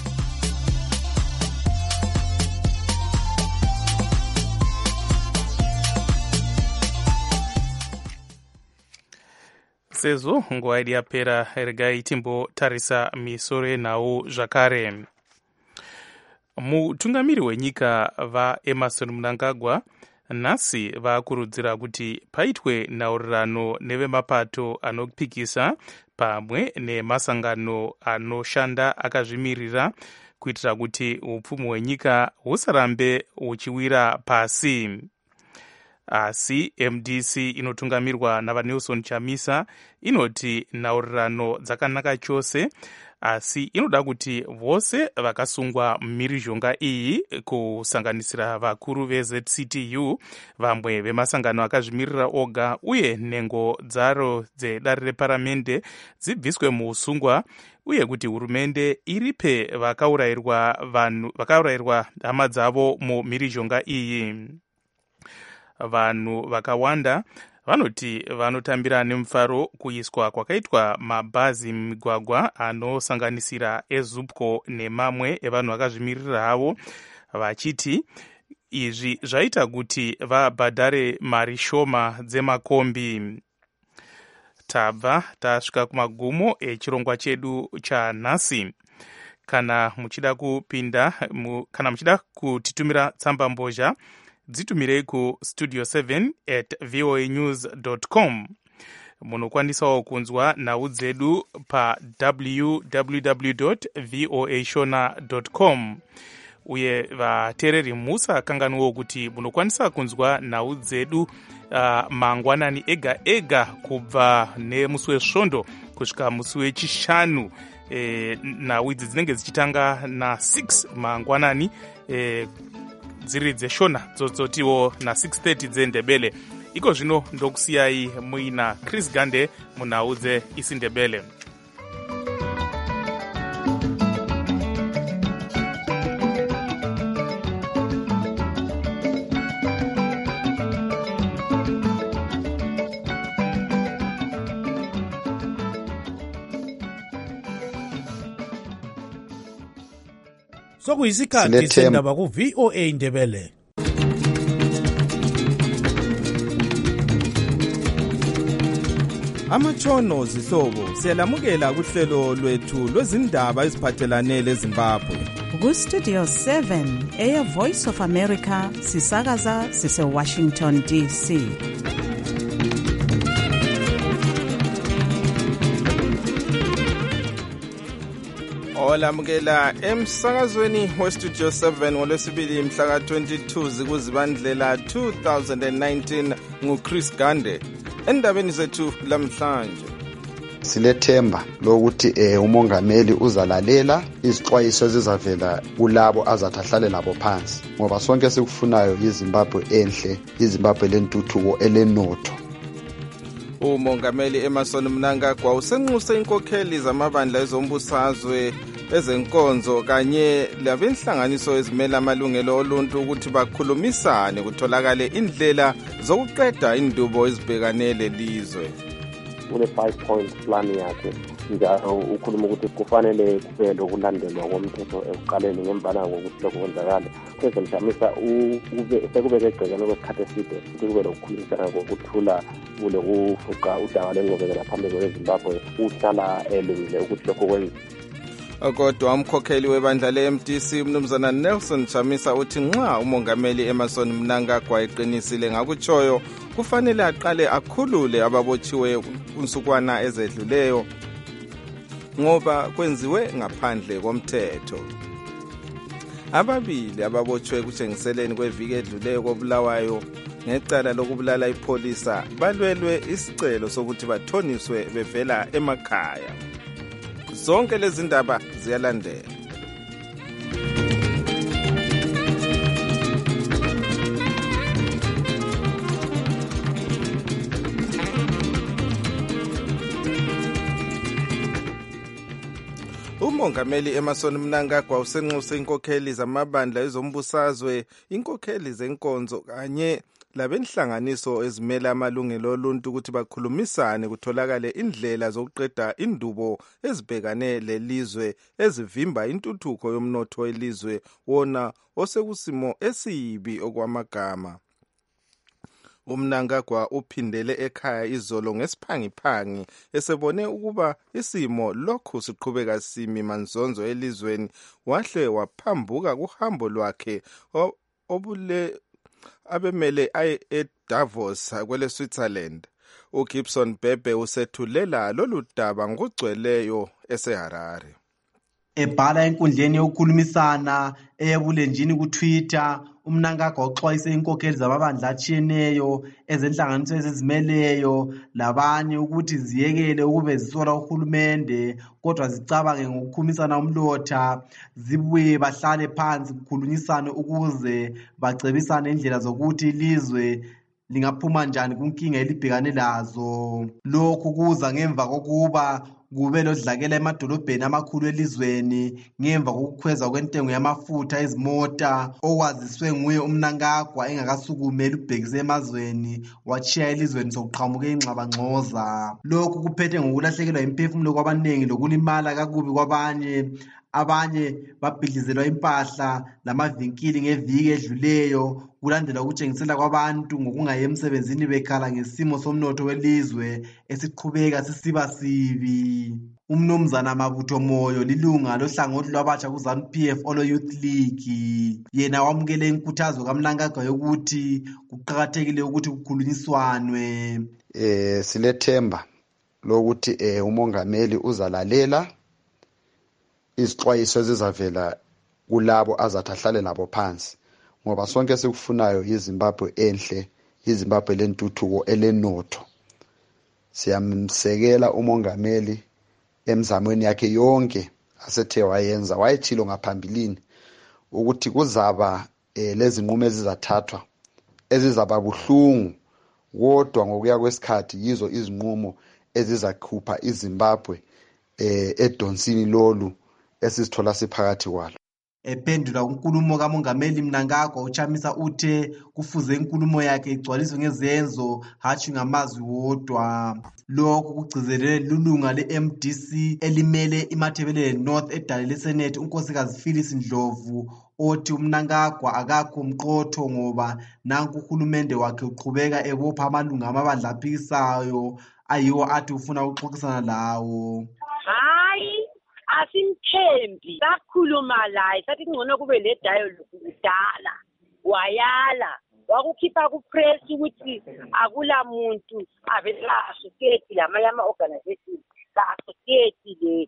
Sezvo nguva yedu yapera, regai timbotarisa misoro yenhau zvakare. Mutungamiri wenyika vaEmmerson Mnangagwa nhasi vakurudzira kuti paitwe nhaurirano nevemapato anopikisa pamwe nemasangano anoshanda akazvimirira kuitira kuti upfumi hwenyika husarambe huchiwira pasi. Asi MDC inotungamirwa navaNelson Chamisa inoti nhaurirano dzakanaka chose, asi inoda kuti vose vakasungwa mumhirizhonga iyi, kusanganisira vakuru veZCTU, vamwe vemasangano akazvimirira oga uye nhengo dzaro dzedare reparamende dzibviswe muusungwa, uye kuti hurumende iripe vakaurayirwa hama dzavo mumhirizhonga iyi. Vanhu vakawanda vanoti vanotambira nemufaro kuiswa kwakaitwa mabhazi mumigwagwa anosanganisira eZupco nemamwe evanhu vakazvimirira havo, vachiti izvi zvaita kuti vabhadhare mari shoma dzemakombi. Tabva tasvika kumagumo echirongwa chedu chanhasi. Kana muchida kutitumira tsamba mbozha, dzitumirei kustudio 7@voanews.com. Munokwanisawo kunzwa nhau dzedu pa www.voashona.com. uye vateereri musakanganwawo kuti munokwanisa kunzwa nhau dzedu mangwanani ega ega kubva nemusi wesvondo kusvika musi wechishanu. Nhau idzi dzinenge dzichitanga na6 mangwanani dziri dzeshona dzotiwo na6:30 dzendebele. Iko zvino ndokusiyai muina Chris Gande munhau dzeisindebele. Sokuyisikhathi sendaba ku VOA Indebele. Amatshono zihlobo siyalamukela kuhlelo lwethu lwezindaba eziphathelane leZimbabwe. Ku Studio 7 eya Voice of America sisakaza sise Washington DC. Olamukela emsakazweni weStudio 7 ngolwesibili mhla ka-22 kuZibandlela 2019 nguChris Gande. Endabeni zethu lamhlanje silethemba lokuthi umongameli uzalalela izixwayiso ezizavela kulabo azathi ahlale nabo phansi, ngoba sonke sikufunayo iZimbabwe enhle, iZimbabwe lentuthuko elenotho. Umongameli Emmerson Mnangagwa usenxuse inkokheli zamabandla ezombusazwe ezenkonzo kanye labenhlanganiso ezimela amalungelo oluntu ukuthi bakhulumisane kutholakale indlela zokuqeda indubo ezibhekane lelizwe. Une 5-point plan yakhe njalo ukhuluma ukuthi kufanele kube lokulandelwa komthetho ekuqaleni ngembala ngokuthi lokho kwenzakala. President Chamisa sekubeke egcekeni kwesikhathi eside ukuthi kube lokukhulumisana ngokuthula kule kufuqa udaba lengqubekela phambili kweZimbabwe uhlala elungile ukuthi lokho kwenziwe. Kodwa umkhokheli webandla le-MDC umnumzana Nelson Chamisa uthi nxa umongameli Emmerson Mnangagwa eqinisile ngakutshoyo kufanele aqale akhulule ababotshiwe kunsukwana ezedluleyo ngoba kwenziwe ngaphandle komthetho. Ababili ababotshwe kutshengiseleni kweviki edluleyo kobulawayo ngecala lokubulala ipholisa balwelwe isicelo sokuthi bathoniswe bevela emakhaya. Zonke lezi ndaba ziyalandela. Umongameli Emmerson Mnangagwa usenxuse inkokheli zamabandla ezombusazwe, inkokheli zenkonzo kanye labenhlanganiso ezimela amalungelo oluntu ukuthi bakhulumisane kutholakale indlela zokuqeda indubo ezibhekane lelizwe ezivimba intuthuko yomnotho welizwe wona osekusimo esibi okwamagama. Umnangagwa uphindele ekhaya izolo ngesiphangiphangi esebone ukuba isimo lokhu siqhubeka simi manzonzo elizweni, wahle waphambuka kuhambo lwakhe abemele aye eDavos kwele Switzerland. uGibson Bebe usethulela lolu daba ngokugcweleyo eseHarare. Ebhala enkundleni yokukhulumisana eyebulenjini kuTwitter, uMnangagwa uxwayise inkokheli zamabandla atshiyeneyo ezenhlanganiso ezizimeleyo labanye ukuthi ziyekele ukube zisola uhulumende kodwa zicabange ngokukhumisana umlotha, zibuye bahlale phansi kukhulunyisane ukuze bacebisane indlela zokuthi ilizwe lingaphuma njani kunkinga elibhekane lazo. Lokhu kuza ngemva kokuba kube lodlakela emadolobheni amakhulu elizweni ngemva kokukhweza kwentengo yamafutha ezimota okwaziswe nguye uMnangagwa engakasukumeli ubhekise emazweni wachiya elizweni sokuqhamuke ingxabangxoza. Lokhu kuphethe ngokulahlekelwa imphefumulo kwabanengi lokulimala kakubi kwabanye. Abanye babhidlizelwa impahla lamavinkili ngeviki edluleyo kulandela ukutshengisela kwabantu ngokungayi emsebenzini bekhala ngesimo somnotho welizwe esiqhubeka sisiba sibi. Umnumzana Mabutho Moyo lilunga lohlangothi lwabatsha kuZANU-PF Olo Youth League. Yena wamukele inkuthazo kaMnangagwa yokuthi kuqakathekile ukuthi kukhulunyiswanwe. Silethemba lokuthi umongameli uzalalela izixwayiso ezizavela kulabo azathi ahlale nabo phansi, ngoba sonke sikufunayo iZimbabwe enhle, iZimbabwe lentuthuko elenotho. Siyamsekela umongameli emzamweni yakhe yonke asethe wayenza. Wayethilo ngaphambilini ukuthi kuzaba lezi nqumo ezizathathwa ezizaba buhlungu, kodwa ngokuya kwesikhathi yizo izinqumo ezizakhupha iZimbabwe edonsini lolu esizithola siphakathi kwalo. Ephendula unkulumo kamongameli Mnangagwa, uChamisa uthe kufuze inkulumo yakhe igcwaliswe ngezenzo hatshi ngamazwi wodwa. Lokhu kugcizelele lulunga le-MDC elimele iMatabeleland North edale leSenate unkosikazi Phyllis Ndlovu, othi uMnangagwa akakho mqotho ngoba nanku uhulumende wakhe uqhubeka ebopha amalunga amabandla aphikisayo ayiwo athi ufuna ukuxoxisana lawo. Hayi, asimthembi. Sakhuluma laye sathi ngcono kube le dialogue kudala. Wayala wakukhipha ku-press ukuthi akula muntu avela associate lamanye ama-organization ka-associate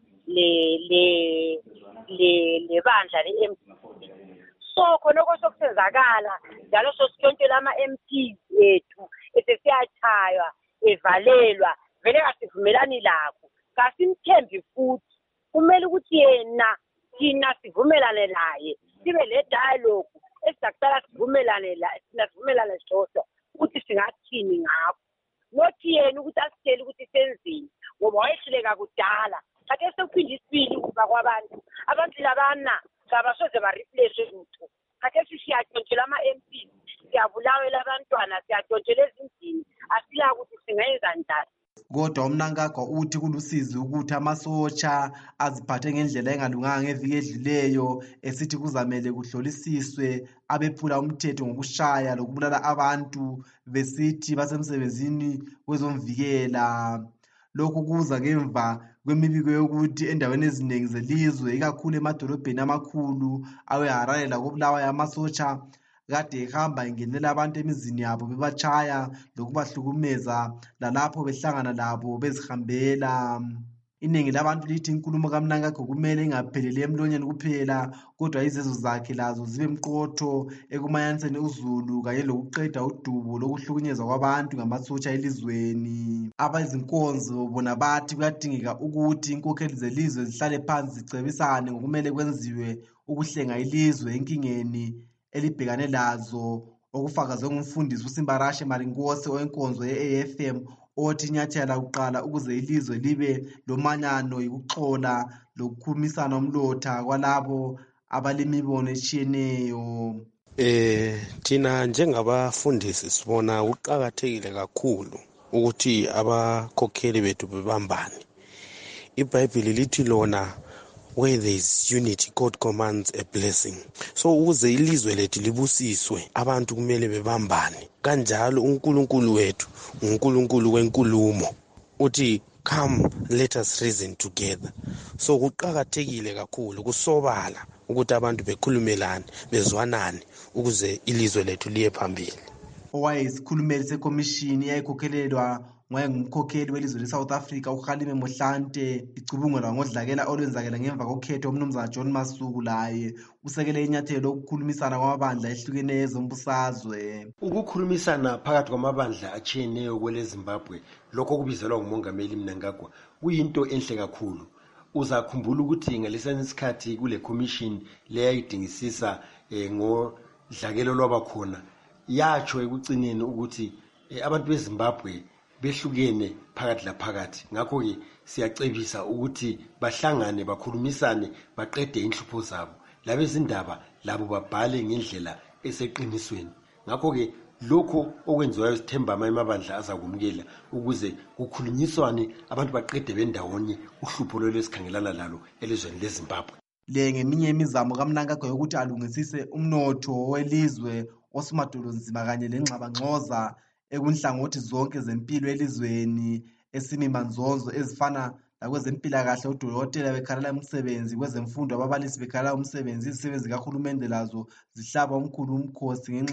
le bandla le-MDC. So khonoko sokusenzakala njalo sosithontshela ama-MPs ethu esesiyachaywa evalelwa vele kasivumelani lakho. Kasimthembi futhi kumele ukuthi yena thina sivumelane naye sibe le dialogue esizakuqala sivumelane sodwa ukuthi singathini ngakho, nothi yena ukuthi asitshele ukuthi senzeni ngoba wayehluleka kudala. Kade sekuphinde isibili ukuba kwabantu labana kabasoze bareplace lutho. Kade siyatshontshela ama-MP, siyabulawela abantwana, siyatshontshela ezindlini, asila ukuthi singayenza njani. Kodwa uMnangagwa uthi kulusizi ukuthi amasotsha aziphathe ngendlela engalunganga ngeviki edluleyo, esithi kuzamele kuhlolisiswe abephula umthetho ngokushaya lokubulala abantu besithi basemsebenzini wezomvikela. Lokhu kuza ngemva kwemibiko yokuthi endaweni eziningi zelizwe ikakhulu emadolobheni amakhulu aweHarare lakoBulawayo amasotsha kade ehamba engenela abantu emizini yabo bebachaya lokubahlukumeza lalapho behlangana labo bezihambela. Iningi labantu lithi inkulumo kaMnangagwa kumele ingapheleli emlonyeni kuphela, kodwa izenzo zakhe lazo zibe mqotho ekumanyaniseni uzulu kanye lokuqeda udubo lokuhlukunyezwa kwabantu ngamasotsha elizweni. Abezinkonzo bona bathi kuyadingeka ukuthi inkokheli zelizwe zihlale phansi zicebisane ngokumele kwenziwe ukuhlenga ilizwe enkingeni elibhekane lazo, okufakazwe ngumfundisi uSimbarashe Marinkosi owenkonzo ye-AFM othi inyathela lakuqala ukuze ilizwe libe lomanyano yikuxola lokukhulumisana umlotha kwalabo abalimibono etshiyeneyo. Thina njengabafundisi sibona kuqakathekile kakhulu ukuthi abakhokheli bethu bebambane. iBhayibheli lithi lona, where there is unity, God commands a blessing. So ukuze ilizwe lethu libusiswe, abantu kumele bebambane. Kanjalo uNkulunkulu wethu, uNkulunkulu wenkulumo, uthi come let us reason together. So kuqakathekile kakhulu kusobala ukuthi abantu bekhulumelane, bezwanane ukuze ilizwe lethu liye phambili. Owayesikhulumeli sekomishini yayikhokhelelwa ngumkhokheli welizwe leSouth Africa uKhalime Mohlante, icubungulwa ngodlakela olwenzakela ngemva kokhetho umnumzana John Masuku, laye usekele inyathelo lokukhulumisana kwamabandla ehlukeneyo ezombusazwe. Ukukhulumisana phakathi kwamabandla atshiyeneyo kweleZimbabwe, lokho kubizelwa ngumongameli Mnangagwa, kuyinto enhle kakhulu. Uzakhumbula ukuthi ngalesana isikhathi kule commission leyayidingisisa ngodlakelo lwabakhona, yatsho ekucineni ukuthi abantu beZimbabwe behlukene phakathi laphakathi. Ngakho-ke siyacebisa ukuthi bahlangane, bakhulumisane, baqede inhlupho zabo. Labezindaba labo babhale ngendlela eseqinisweni. Ngakho-ke lokho okwenziwayo sithemba amabandla azakumukela ukuze kukhulunyiswane, abantu baqede bendawonye uhlupho lwesikhangelana lalo elizweni leZimbabwe. Le ngeminye imizamo kaMnangagwa yokuthi alungisise umnotho welizwe osumadolonzima kanye lengxabangxoza ekunhlangothi zonke zempilo elizweni esimimanzonzo ezifana lakwezempilakahle, odokotela bekhalela umsebenzi, kwezemfundo ababalisi bekhalela umsebenzi, izisebenzi kahulumende lazo zihlaba omkhulu umkhosi ngenxa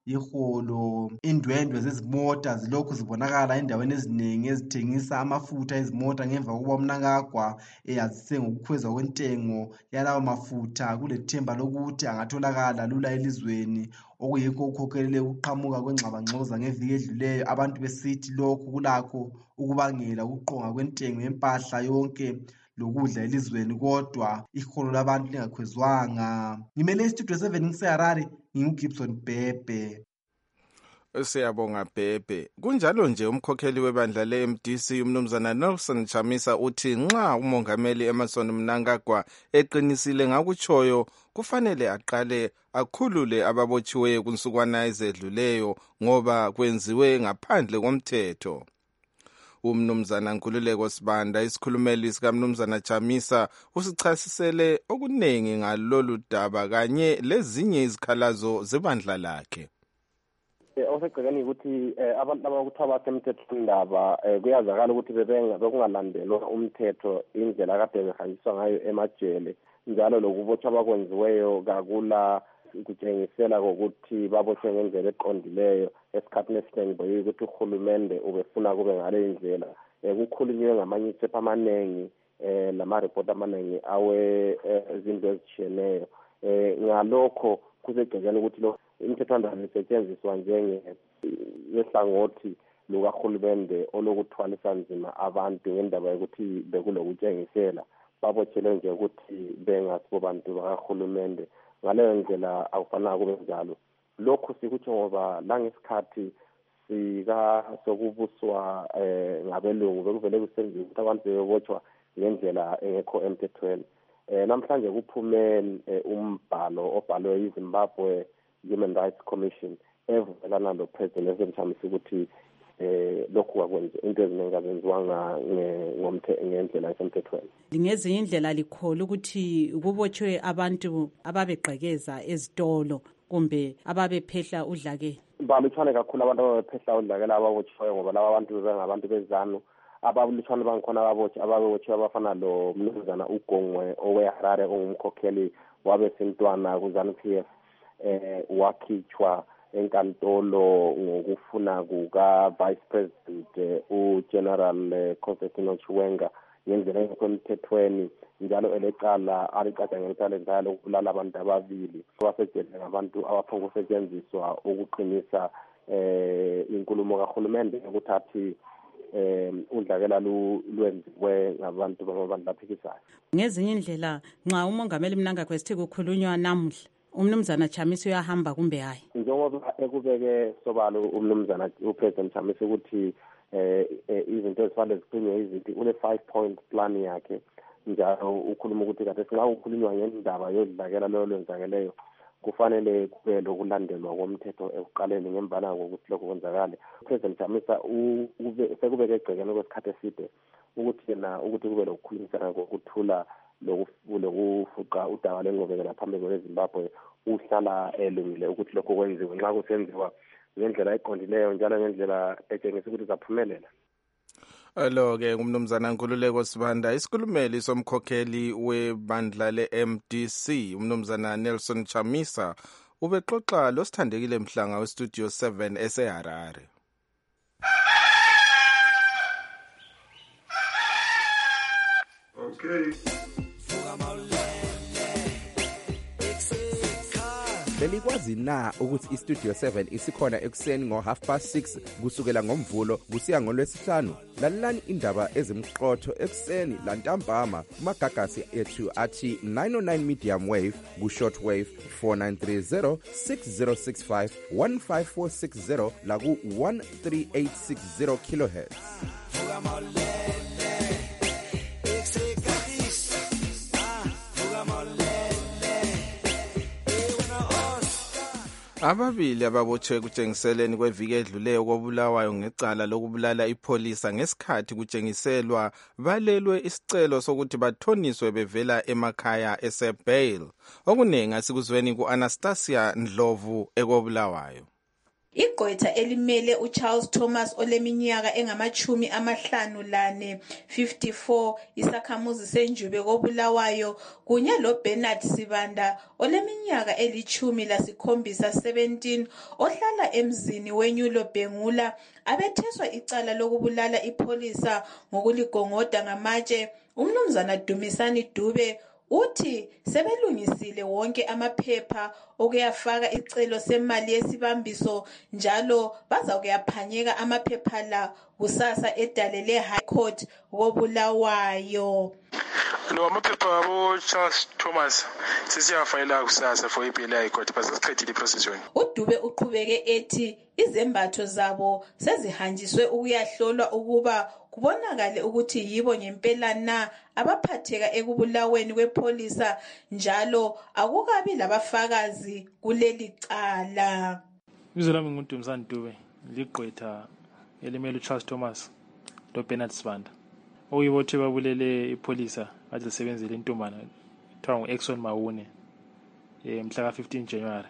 iholo. Indwendwe zezimota zilokhu zibonakala endaweni eziningi ezithengisa amafutha ezimota ngemva kokuba uMnangagwa eyazise ngokukhwezwa kwentengo yalawo mafutha kulethemba lokuthi angatholakala lula elizweni, okuyikho okukhokhelele ukuqhamuka kwengxabangxoza ngeviki edluleyo, abantu besithi lokhu kulakho ukubangela ukuqonga kwentengo yempahla yonke lokudla elizweni, kodwa iholo labantu lingakhwezwanga. Ngimele istudio 7 ngiseHarare, nginguGibson Bhebhe. Siyabonga Bhebhe. Kunjalo nje umkhokheli webandla le-MDC umnumzana Nelson Chamisa uthi nxa umongameli Emmerson Mnangagwa eqinisile ngakutshoyo kufanele aqale akhulule ababotshiweyo kunsukwana ezedluleyo ngoba kwenziwe ngaphandle komthetho. Umnumzana Nkululeko Sibanda isikhulumeli sikamnumzana Chamisa usichasisele okunengi ngalolu daba kanye lezinye izikhalazo zebandla lakhe. Osegcekeni ukuthi abantu abakuthi abasemthethweni ndaba kuyazakala ukuthi bekungalandelwa umthetho indlela kade behanjiswa ngayo emajele, njalo lokubotshwa abakwenziweyo kakula kutshengisela kokuthi babotshwe ngendlela eqondileyo. Esikhathini esiningi boye ukuthi uhulumende ubefuna kube ngale indlela. Kukhulunywe ngamanyisepha amaningi nama-report amaningi izindlu ezitshiyeneyo. Ngalokho kusegcekeni ukuthi imithethandaba isetshenziswa njengehlangothi lukahulumende olokuthwalisa nzima abantu ngendaba yokuthi bekulokutshengisela. Babotshelwe nje ukuthi bengasibo bantu bakahulumende. Ngaleyo ndlela akufanele kube njalo. Lokhu sikutsho ngoba langesikhathi sokubuswa ngabelungu bekuvele kusenziwa ukuthi abantu bebotshwa ngendlela engekho emthethweni. Namhlanje kuphume umbhalo obhalwe yiZimbabwe Human Rights Commission evumelana noPresident Mchamisa ukuthi lokhu kwakwenza into eziningi azenziwanga ngendlela esemthethweni. Lingezinye indlela likhola ukuthi kubotshwe abantu ababegqekeza ezitolo kumbe ababephehla udlake. Balutshwane kakhulu abantu ababephehla udlake ababotshiweyo ngoba laba abantu bebengabantu bezanu. Abalutshwane bangikhona ababotshiwe abafana lo mnumzana uGongwe oweHarare ongumkhokheli wabesintwana kuZANU-PF wakhitshwa enkantolo ngokufuna kuka Vice President uGeneral Constantino Chiwenga ngendlela engekho emthethweni, njalo elecala alicada ngelicala lokubulala abantu ababili abasejele ngabantu abaphonga ukusetshenziswa ukuqinisa inkulumo kahulumende ukuthi athi udlakela lwenziwe ngabantu bamabandla aphikisayo. Ngezinye indlela nxa umongameli Mnangagwa esithi kukhulunywa namuhla umnumzana Chamisa uyahamba kumbe hayi? Njengoba ekubeke sobalo umnumzana uPresident Chamisa ukuthi izinto ezifanele zikhulunywe izinto une-5 point plan yakhe, njalo ukhuluma ukuthi kade singa ukhulunywa ngendaba yodlakela leyo lwenzakeleyo kufanele kube lokulandelwa komthetho ekuqaleni ngembala ngokuthi lokho kwenzakale. uPresident Chamisa sekubeke egcekeni kwesikhathi eside ukuthi kube lokukhulumisana ngokuthula lokufuqa udaba lengqubekela phambili kweZimbabwe uhlala elungile ukuthi lokho kwenziwe nxa kusenziwa ngendlela eqondileyo njalo ngendlela etshengisa ukuthi zaphumelela. Lo-ke umnumzana Nkululeko Sibanda isikhulumeli somkhokheli webandla le-MDC umnumzana Nelson Chamisa ubexoxa losithandekile Mhlanga westudio 7 eseHarare. Okay. Belikwazi na ukuthi istudio 7 isikhona ekuseni ngo6:30 kusukela ngomvulo kusiya ngolwesihlanu? Lalelani indaba ezimqotho ekuseni lantambama kumagagasi ethu athi 909 medium wave ku-short wave 4930 6065 15460 la ku-13860 kilohertz. Ababili ababotshiwe kutshengiseleni kweviki edluleyo kobulawayo ngecala lokubulala ipholisa ngesikhathi kutshengiselwa balelwe isicelo sokuthi bathoniswe bevela emakhaya esebail. Okunengi asikuzweni ku-Anastasia Ndlovu ekobulawayo. Igqwetha elimele uCharles Thomas oleminyaka engama-54 isakhamuzi senjube koBulawayo kunye loBernard Sibanda oleminyaka eli-17 ohlala emzini weNyulo Bengula abetheswa icala lokubulala ipholisa ngokuligongoda ngamatshe. Umnumzana Dumisani Dube uthi sebelungisile wonke amaphepha okuyafaka isicelo semali yesibambiso njalo bazakuyaphanyeka amaphepha la kusasa edalele High Court koBulawayo. Lo amaphepha abo Charles Thomas sesiyafayela kusasa for iBL High Court basasiqedile iprocess yona. uDube uqhubeke ethi izembatho zabo sezihanjiswe ukuyahlolwa ukuba kubonakale ukuthi yibo ngempela na abaphatheka ekubulaweni kwepolisa njalo akukabi labafakazi kuleli cala. Ibizo lami nguDumzane Dube, ligqwetha elimele uCharles Thomas loBernard Sibanda okuyibothi babulele ipolisa kade lisebenzele intombana kuthiwa ngu-Exxon Mawune mhla ka-15 January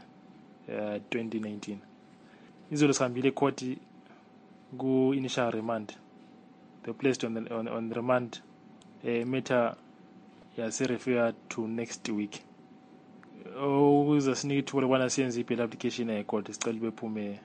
2019. Izolo sihambile ecourt ku-initial remand. They placed on remand. Matter yase-refer to next week. Ukuze sinike ithuba lokubana siyenze i-bail application ecourt sicela bephume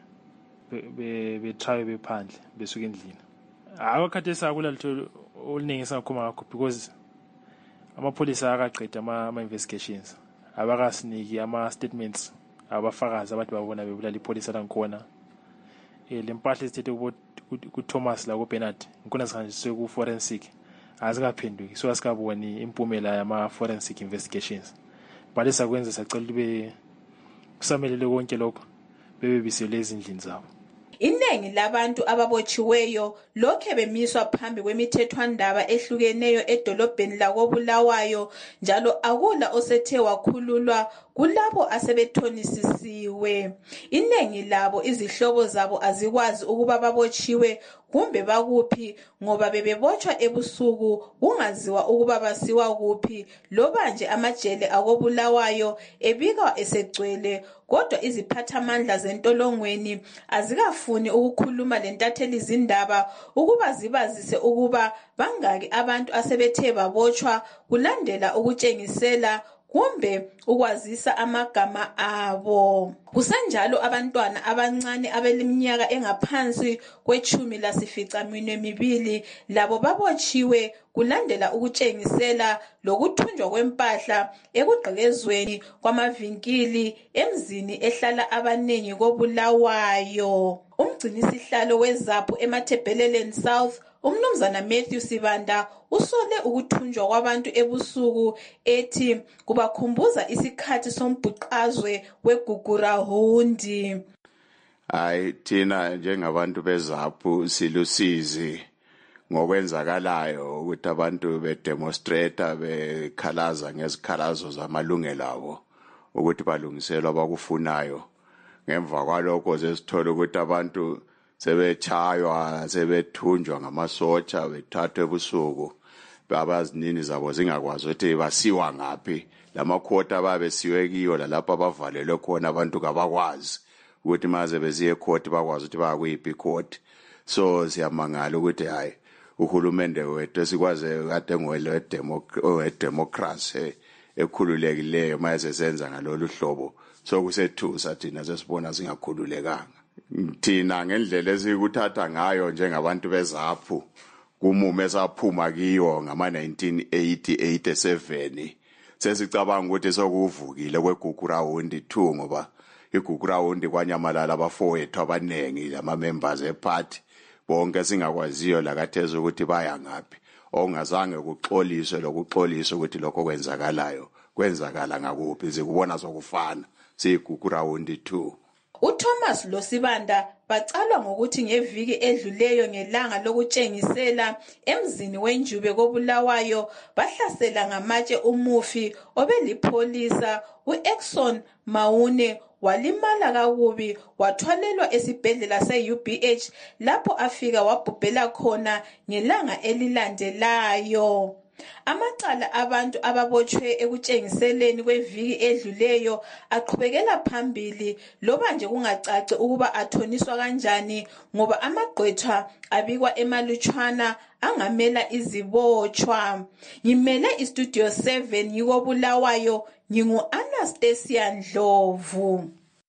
betry bephandle besuke endlini. Awakhathesi akula litho oluningi esingakhuluma ngakho because amapholisa akaqeda ama-investigations abakasiniki ama-statements abafakazi abathi babona bebulala ipholisa langikhona. Le mpahla ezithethe kuThomas la kuBernard inkona zihanjiswe ku-forensic azikaphenduki so asikaboni impumela yama-forensic investigations but esakwenza sacela ube kusamelele konke lokho bebebisele ezindlini zabo. Iningi labantu ababotshiweyo lokhe bemiswa phambi kwemithethwandaba ehlukeneyo edolobheni lakoBulawayo njalo akula osethe wakhululwa kulabo asebethonisisiwe. Iningi labo izihlobo zabo azikwazi ukuba babotshiwe kumbe bakuphi ngoba bebebotshwa ebusuku kungaziwa ukuba basiwa kuphi loba nje amajele akoBulawayo ebikwa esegcwele kodwa iziphathamandla zentolongweni azikafuni ukukhuluma lentatheli zindaba ukuba zibazise ukuba bangaki abantu asebethe babotshwa kulandela ukutshengisela kumbe ukwazisa amagama abo. Kusenjalo abantwana abancane abeliminyaka engaphansi kwe-12 labo babotshiwe kulandela ukutshengisela lokuthunjwa kwempahla ekugqekezweni kwamavinkili emzini ehlala abanengi koBulawayo. Umgcinisihlalo weZAPHU eMathebheleleni South umnumzana Matthew Sibanda usole ukuthunjwa kwabantu ebusuku ethi kubakhumbuza isikhathi sombhuqazwe weGugurahundi. Hayi thina njengabantu beZAPHU silusizi ngokwenzakalayo ukuthi abantu bedemonstrate bekhalaza ngezikhalazo zamalungelo abo ukuthi balungiselwa abakufunayo. Ngemva kwalokho sesithola ukuthi abantu sebetshaywa sebethunjwa ngamasotsha bethathwe ebusuku abazinini zabo zingakwazi ukuthi basiwa ngaphi lamakhoti ababesiwe kiyo lalapho abavalelwe khona abantu kabakwazi ukuthi maze beziye ecourt bakwazi ukuthi bakuyiphi icourt. So siyamangala ukuthi hayi uhulumende wethu esikwaze kade ngowedemocracy ekhululekileyo maze senza ngalolu hlobo sokusethusa thina sesibona singakhululekanga. Thina ngendlela esikuthatha ngayo njengabantu beZAPHU kumume saphuma kiyo ngama-1987 sesicabanga ukuthi sokuvukile kweGugurahundi 2 ngoba iGugurahundi kwanyamalala abafowethu abanengi lama-members eparty bonke singakwaziyo lakatheza ukuthi baya ngaphi ongazange kuxoliswe lokuxoliswa ukuthi lokho kwenzakalayo kwenzakala ngakuphi zikubona sokufana siyiGugurahundi 2. uThomas loSibanda bacalwa ngokuthi ngeviki edluleyo ngelanga lokutshengisela emzini wenjube koBulawayo bahlasela ngamatshe umufi obelipholisa uExxon Mawune walimala kakubi wathwalelwa esibhedlela se-UBH lapho afika wabhubhela khona ngelanga elilandelayo. Amacala abantu ababotshwe ekutshengiseleni kweviki edluleyo aqhubekela phambili loba nje kungacaci ukuba athoniswa kanjani ngoba amagqwetha abikwa emalutshwana angamela izibotshwa. Ngimele istudio 7 yiko Bulawayo, ngingu-Anastasia Ndlovu.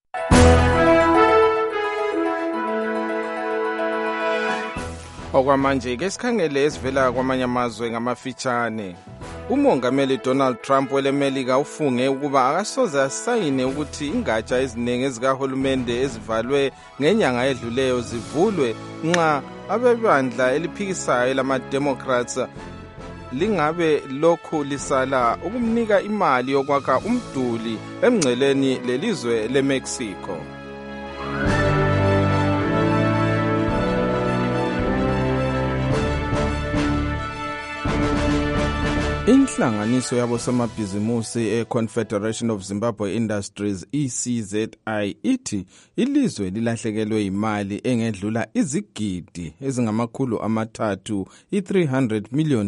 Okwamanje ke sikhangele esivela kwamanye amazwe ngamafitshane. Umongameli Donald Trump welemelika ufunge ukuba akasoze asayine ukuthi ingatsha eziningi ezikahulumende ezivalwe ngenyanga edluleyo zivulwe nxa abebandla eliphikisayo lama-Democrats lingabe lokhu lisala ukumnika imali yokwakha umduli emngceleni lelizwe leMexico. Inhlanganiso yabosamabhizimusi e-Confederation of Zimbabwe Industries ECZI ithi ilizwe lilahlekelwe imali engedlula izigidi ezingamakhulu amathathu $300 million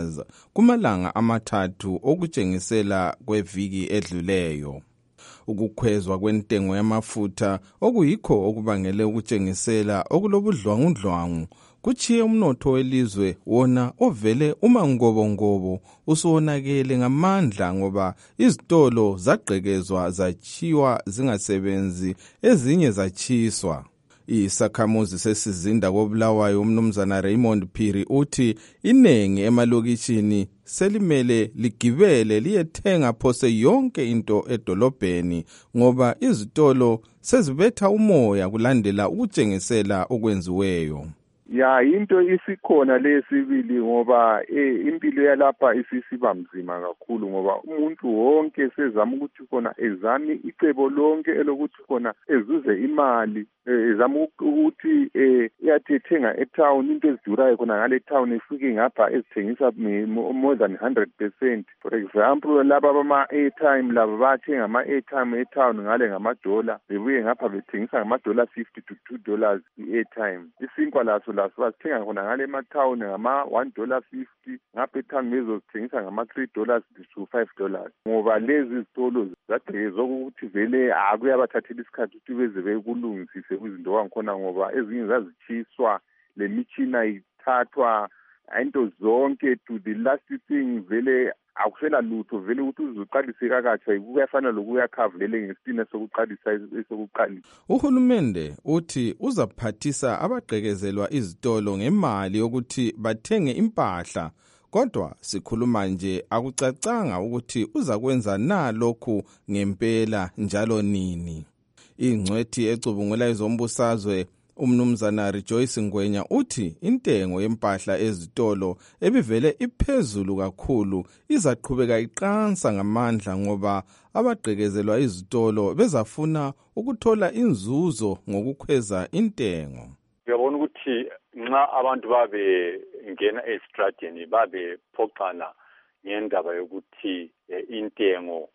kumalanga amathathu okutshengisela kweviki edluleyo. Ukukhwezwa kwentengo yamafutha okuyikho okubangele ukutshengisela okulobudlwangudlwangu kuchiye umnotho welizwe wona ovele umangobongobo usonakele ngamandla ngoba izitolo zagqekezwa zachiwa zingasebenzi ezinye zachiswa. Isakhamuzi sesizinda koBulawayo umnumzana Raymond Phiri uthi inengi emalokishini selimele ligibele liyethenga phose yonke into edolobheni ngoba izitolo sezibetha umoya kulandela ukutshengisela okwenziweyo. Ya into isikhona lesibili ngoba impilo yalapha isisiba mzima kakhulu ngoba umuntu wonke sezama ukuthi khona ezami icebo lonke elokuthi khona ezuze imali ezama ukuthi iyathethenga etown into ezidurayo khona ngale town ifike ngapha ezithengisa more than 100%. For example laba bama airtime laba bathenga ama airtime etown ngale ngamadola bebuye ngapha bethengisa ngamadola $50 to $2 i-airtime. Isinkwa laso basithenga khona ngale ema-town ngama-$1.50 ngapha etown bezozithengisa ngama-$3 to $5 ngoba lezi zitolo zagqekezwa ukuthi vele akuyabathathela isikhathi ukuthi beze bekulungisise izinto wangikhona ngoba ezinye zazitshiswa le mitshina ithathwa into zonke to the last thing vele akusela lutho vele ukuthi uzoqalise kakatsha kuyafana lokuyakhavele ngesine sokuqalisa esokuqalisa. Uhulumende uthi uzaphathisa abagqekezelwa izitolo ngemali yokuthi bathenge impahla kodwa sikhuluma nje akucacanga ukuthi uzakwenza na lokhu ngempela njalo nini. Ingcwethi ecubungula izombusazwe umnumzana Rejoice Ngwenya uthi intengo yempahla ezitolo ebivele iphezulu kakhulu izaqhubeka iqansa ngamandla ngoba abagqekezelwa izitolo bezafuna ukuthola inzuzo ngokukhweza intengo. Ngiyabona ukuthi nxa abantu babe ngena estradeni babe phoqana ngendaba yokuthi intengo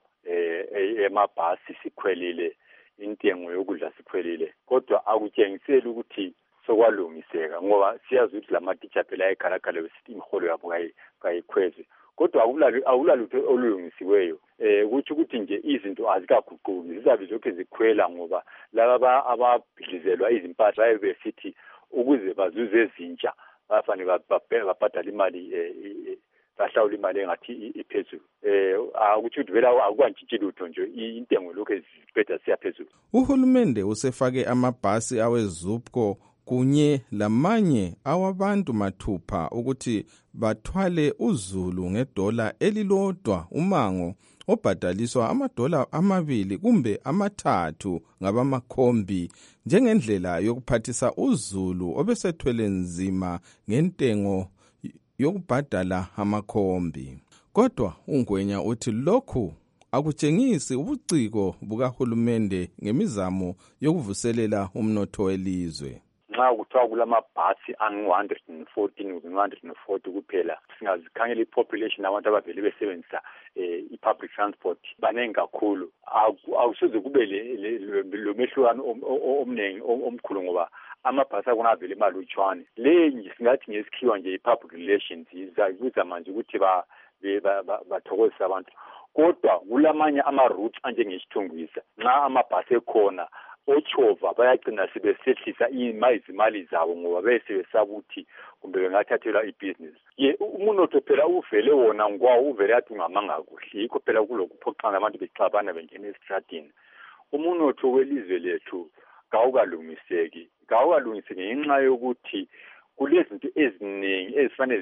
emabhasi sikhwelile intengo yokudla sikhwelile kodwa akutshengiseli ukuthi sokwalungiseka ngoba siyazi ukuthi lamatitsha phela ayikhalakhala besithi imiholo yabo kayikhweze kodwa akulalutho olungisiweyo ukuthi ukuthi nje izinto azikaguquki zizabe lokhu zikhwela ngoba laba ababhidlizelwa izimpahla besithi ukuze bazuze ezintsha bafanele babhadale imali bahlawula imali engathi iphezulu ukuthi vele akwantshintshi lutho nje intengo lokho ezibheda siyaphezulu. Uhulumende usefake amabhasi awezupco kunye lamanye awabantu mathupha ukuthi bathwale uzulu ngedola elilodwa umango obhadaliswa $2 kumbe $3 ngabamakhombi njengendlela yokuphathisa uzulu obesethwele nzima ngentengo yokubhadala amakhombi. Kodwa uNgwenya uthi lokhu akutshengisi ubuciko bukahulumende ngemizamo yokuvuselela umnotho welizwe. Nxa kuthiwa kulamabhasi angu-140 kuphela singazikhangela population abantu abavele besebenzisa i-public transport banengi kakhulu akusoze kube lo mehlukano omningi omkhulu ngoba amabhasi akona avele malutshwane. Le singathi ngesikhiwa nje i-public relations izakuza manje ukuthi bathokozisa abantu. Kodwa kulamanye ama-routes anjengesithungwisa nxa amabhasi ekhona ochova bayagcina sebesehlisa izimali zabo ngoba besebesaba ukuthi kumbe bengathathelwa ibhizinisi. Umunotho phela uvele wona ngwawo uvele athi ungamanga kuhle, yikho phela kulokuphoxana abantu bexabana bengena esitradini. Umunotho welizwe lethu kawukalungiseki ngenxa yokuthi kulezinto eziningi ezifanele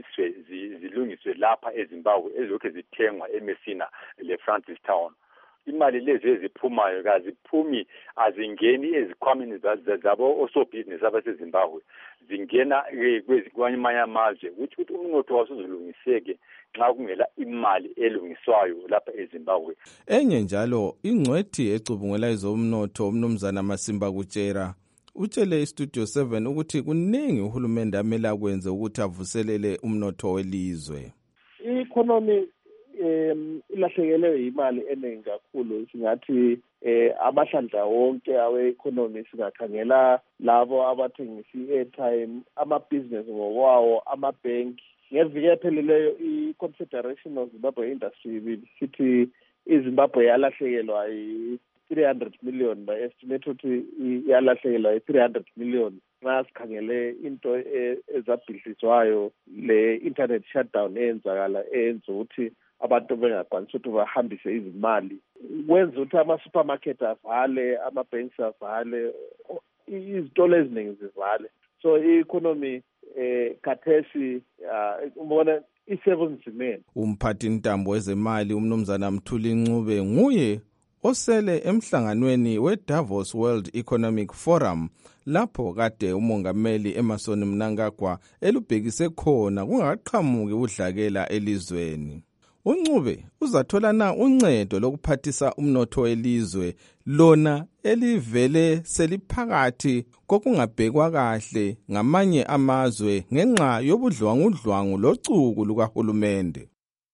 zilungiswe lapha eZimbabwe ezilokhu zithengwa eMessina leFrancistown. Imali lezi eziphumayo kaziphumi azingeni ezikhwameni zabo osobhizinisi abaseZimbabwe, zingena kwamanye amazwe ukuthi umnotho wasuzulungiseke nxa kungela imali elungiswayo lapha eZimbabwe. Enye njalo ingcwethi ecubungela izomnotho umnumzana Masimba Kutshera utshele iStudio 7 ukuthi kuningi uhulumende amela kwenze ukuthi avuselele umnotho welizwe. I-economy ilahlekelwe imali eningi kakhulu. Singathi amahlandla wonke awe-economy singakhangela labo abathengisa i-airtime, amabhizinesi ngokwawo, amabhenki. Ngeviki epheleleyo i-Confederation of Zimbabwe Industry sithi iZimbabwe yalahlekelwa i-300 million, by-estimate ukuthi yalahlekelwa i-300 million nxa sikhangele into ezabhidlizwayo le-internet shutdown eyenzakala eyenza ukuthi abantu bengakwanisi ukuthi bahambise izimali, kwenza ukuthi ama-supermarket avale, ama-banks avale, izitolo eziningi zivale. So i-economy khathesi ubona isebunzimeni. Umphathi ntambo wezemali umnumzana Mthuli Ncube nguye osele emhlanganweni we-Davos World Economic Forum lapho kade umongameli Emmerson Mnangagwa elubhekise khona kungaqhamuki udlakela elizweni. uNcube uzathola na uncedo lokuphathisa umnotho welizwe lona elivele seliphakathi kokungabhekwa kahle ngamanye amazwe ngenxa yobudlwangudlwangu locuku lukahulumende.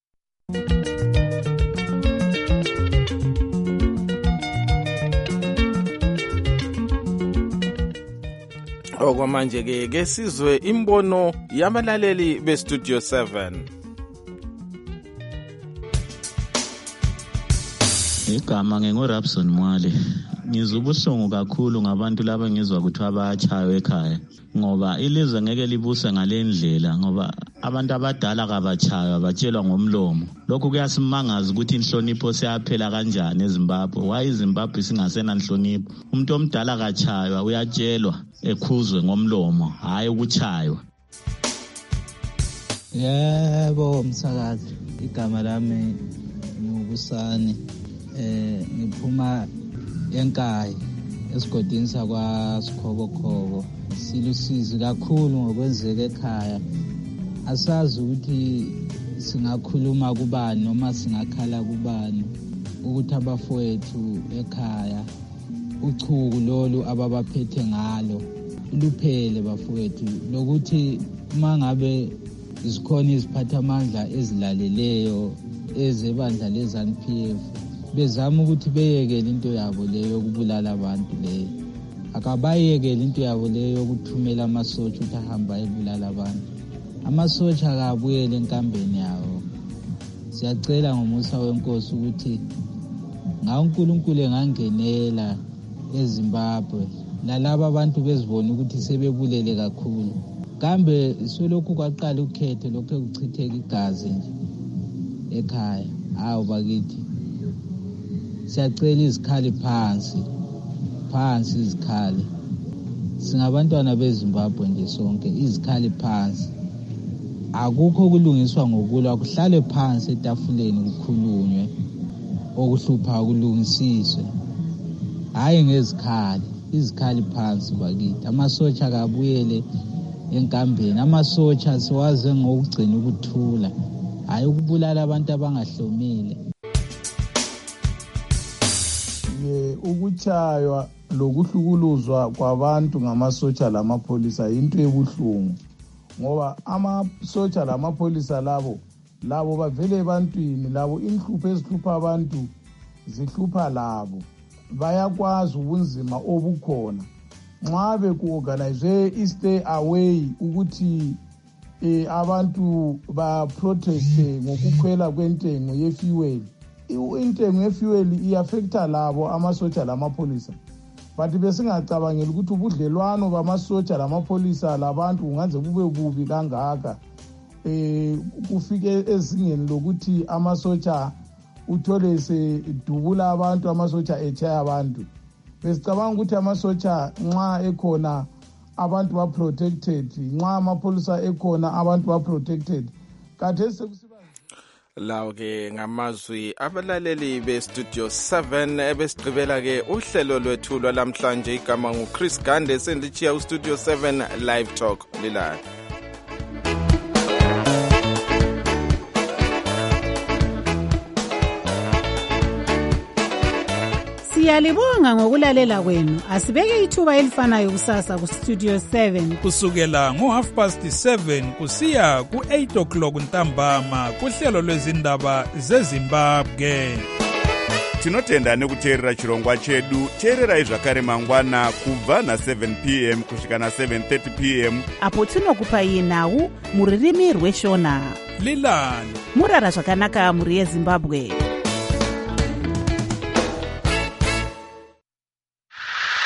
Okwamanje ke sizwe imbono yabalaleli beStudio 7. Igama nginguRabson Mwale. Ngizubuhlungu kakhulu ngabantu laba ngizwa kuthiwa bayachaywa ekhaya ngoba ilizwe ngeke libuse ngalendlela ngoba abantu abadala kabachaywa batshelwa ngomlomo. Lokho kuyasimangaza ukuthi inhlonipho siyaphela kanjani eZimbabwe. Why iZimbabwe singasena inhlonipho? Umuntu omdala kachaywa uyatshelwa ekhuzwe ngomlomo hayi ukuchaywa. Yebo msakazi, igama lami ngubusane. Ngiphuma enkaya esigodini sakwaSikhobokhobo. Silusizi kakhulu ngokwenzeka ekhaya. Asazi ukuthi singakhuluma kubani noma singakhala kubani ukuthi abafowethu ekhaya uchuku lolu ababaphethe ngalo luphele bafowethu, lokuthi uma ngabe zikhona iziphathamandla ezilaleleyo ezebandla leZANU-PF bezama ukuthi beyekele into yabo leyo yokubulala abantu leyo, akabayekele into yabo leyo yokuthumela amasotsha ukuthi ahamba ebulala abantu. Amasotsha akabuyele enkambeni yawo. Siyacela ngomusa wenkosi ukuthi uNkulunkulu engangenela eZimbabwe lalabo abantu bezibona ukuthi sebebulele kakhulu, kambe solokhu kwaqala ukhethe lokho kuchitheka igazi nje ekhaya. Hawu bakithi siyacela izikhali phansi izikhali, singabantwana beZimbabwe nje sonke, izikhali phansi. Akukho kulungiswa ngokulwa, kuhlale phansi etafuleni kukhulunywe okuhlupha kulungisiswe, hayi ngezikhali. Izikhali phansi bakithi, amasotsha kabuyele enkambeni. Amasotsha siwaze ngokugcina ukuthula, hayi ukubulala abantu abangahlomile. Ukuchaywa lokuhlukuluzwa kwabantu ngamasotsha lamapholisa into ebuhlungu ngoba amasotsha lamapholisa labo bavele ebantwini, labo inhlupho ezihlupha abantu zihlupha labo, bayakwazi ubunzima obukhona nxa bekuorganize i-stay away ukuthi abantu baproteste ngokukhwela kwentengo yefuel. Intengo yefuel iyaffecta labo amasotsha lamapholisa, but besingacabangeli ukuthi ubudlelwano bamasotsha lamapholisa labantu kungaze bube bubi kangaka kufike ezingeni lokuthi amasotsha uthole sedubula abantu, amasotsha etshaya abantu. Besicabanga ukuthi amasotsha nxa ekhona abantu ba-protected, nxa amapholisa ekhona abantu ba-protected. Kathesi sekusiba lawo-ke ngamazwi abalaleli bestudio 7 ebesigqibela-ke uhlelo lwethu lwalamhlanje. Igama nguChris Gande, sendichiya ustudio 7 live talk lilala. Siyalibonga ngokulalela kwenu. Asibeke ithuba elifanayo kusasa ku Studio 7 kusukela ngo7:30 kusiya ku8 o'clock ntambama kuhlelo lwezindaba zeZimbabwe. Tinotenda nekuteerera chirongwa chedu. Teererai zvakare mangwana kubva na7 p.m. kusvika na7:30 p.m. apo tinokupai nhau muririmi rweshona. Lilani murara zvakanaka muri yeZimbabwe.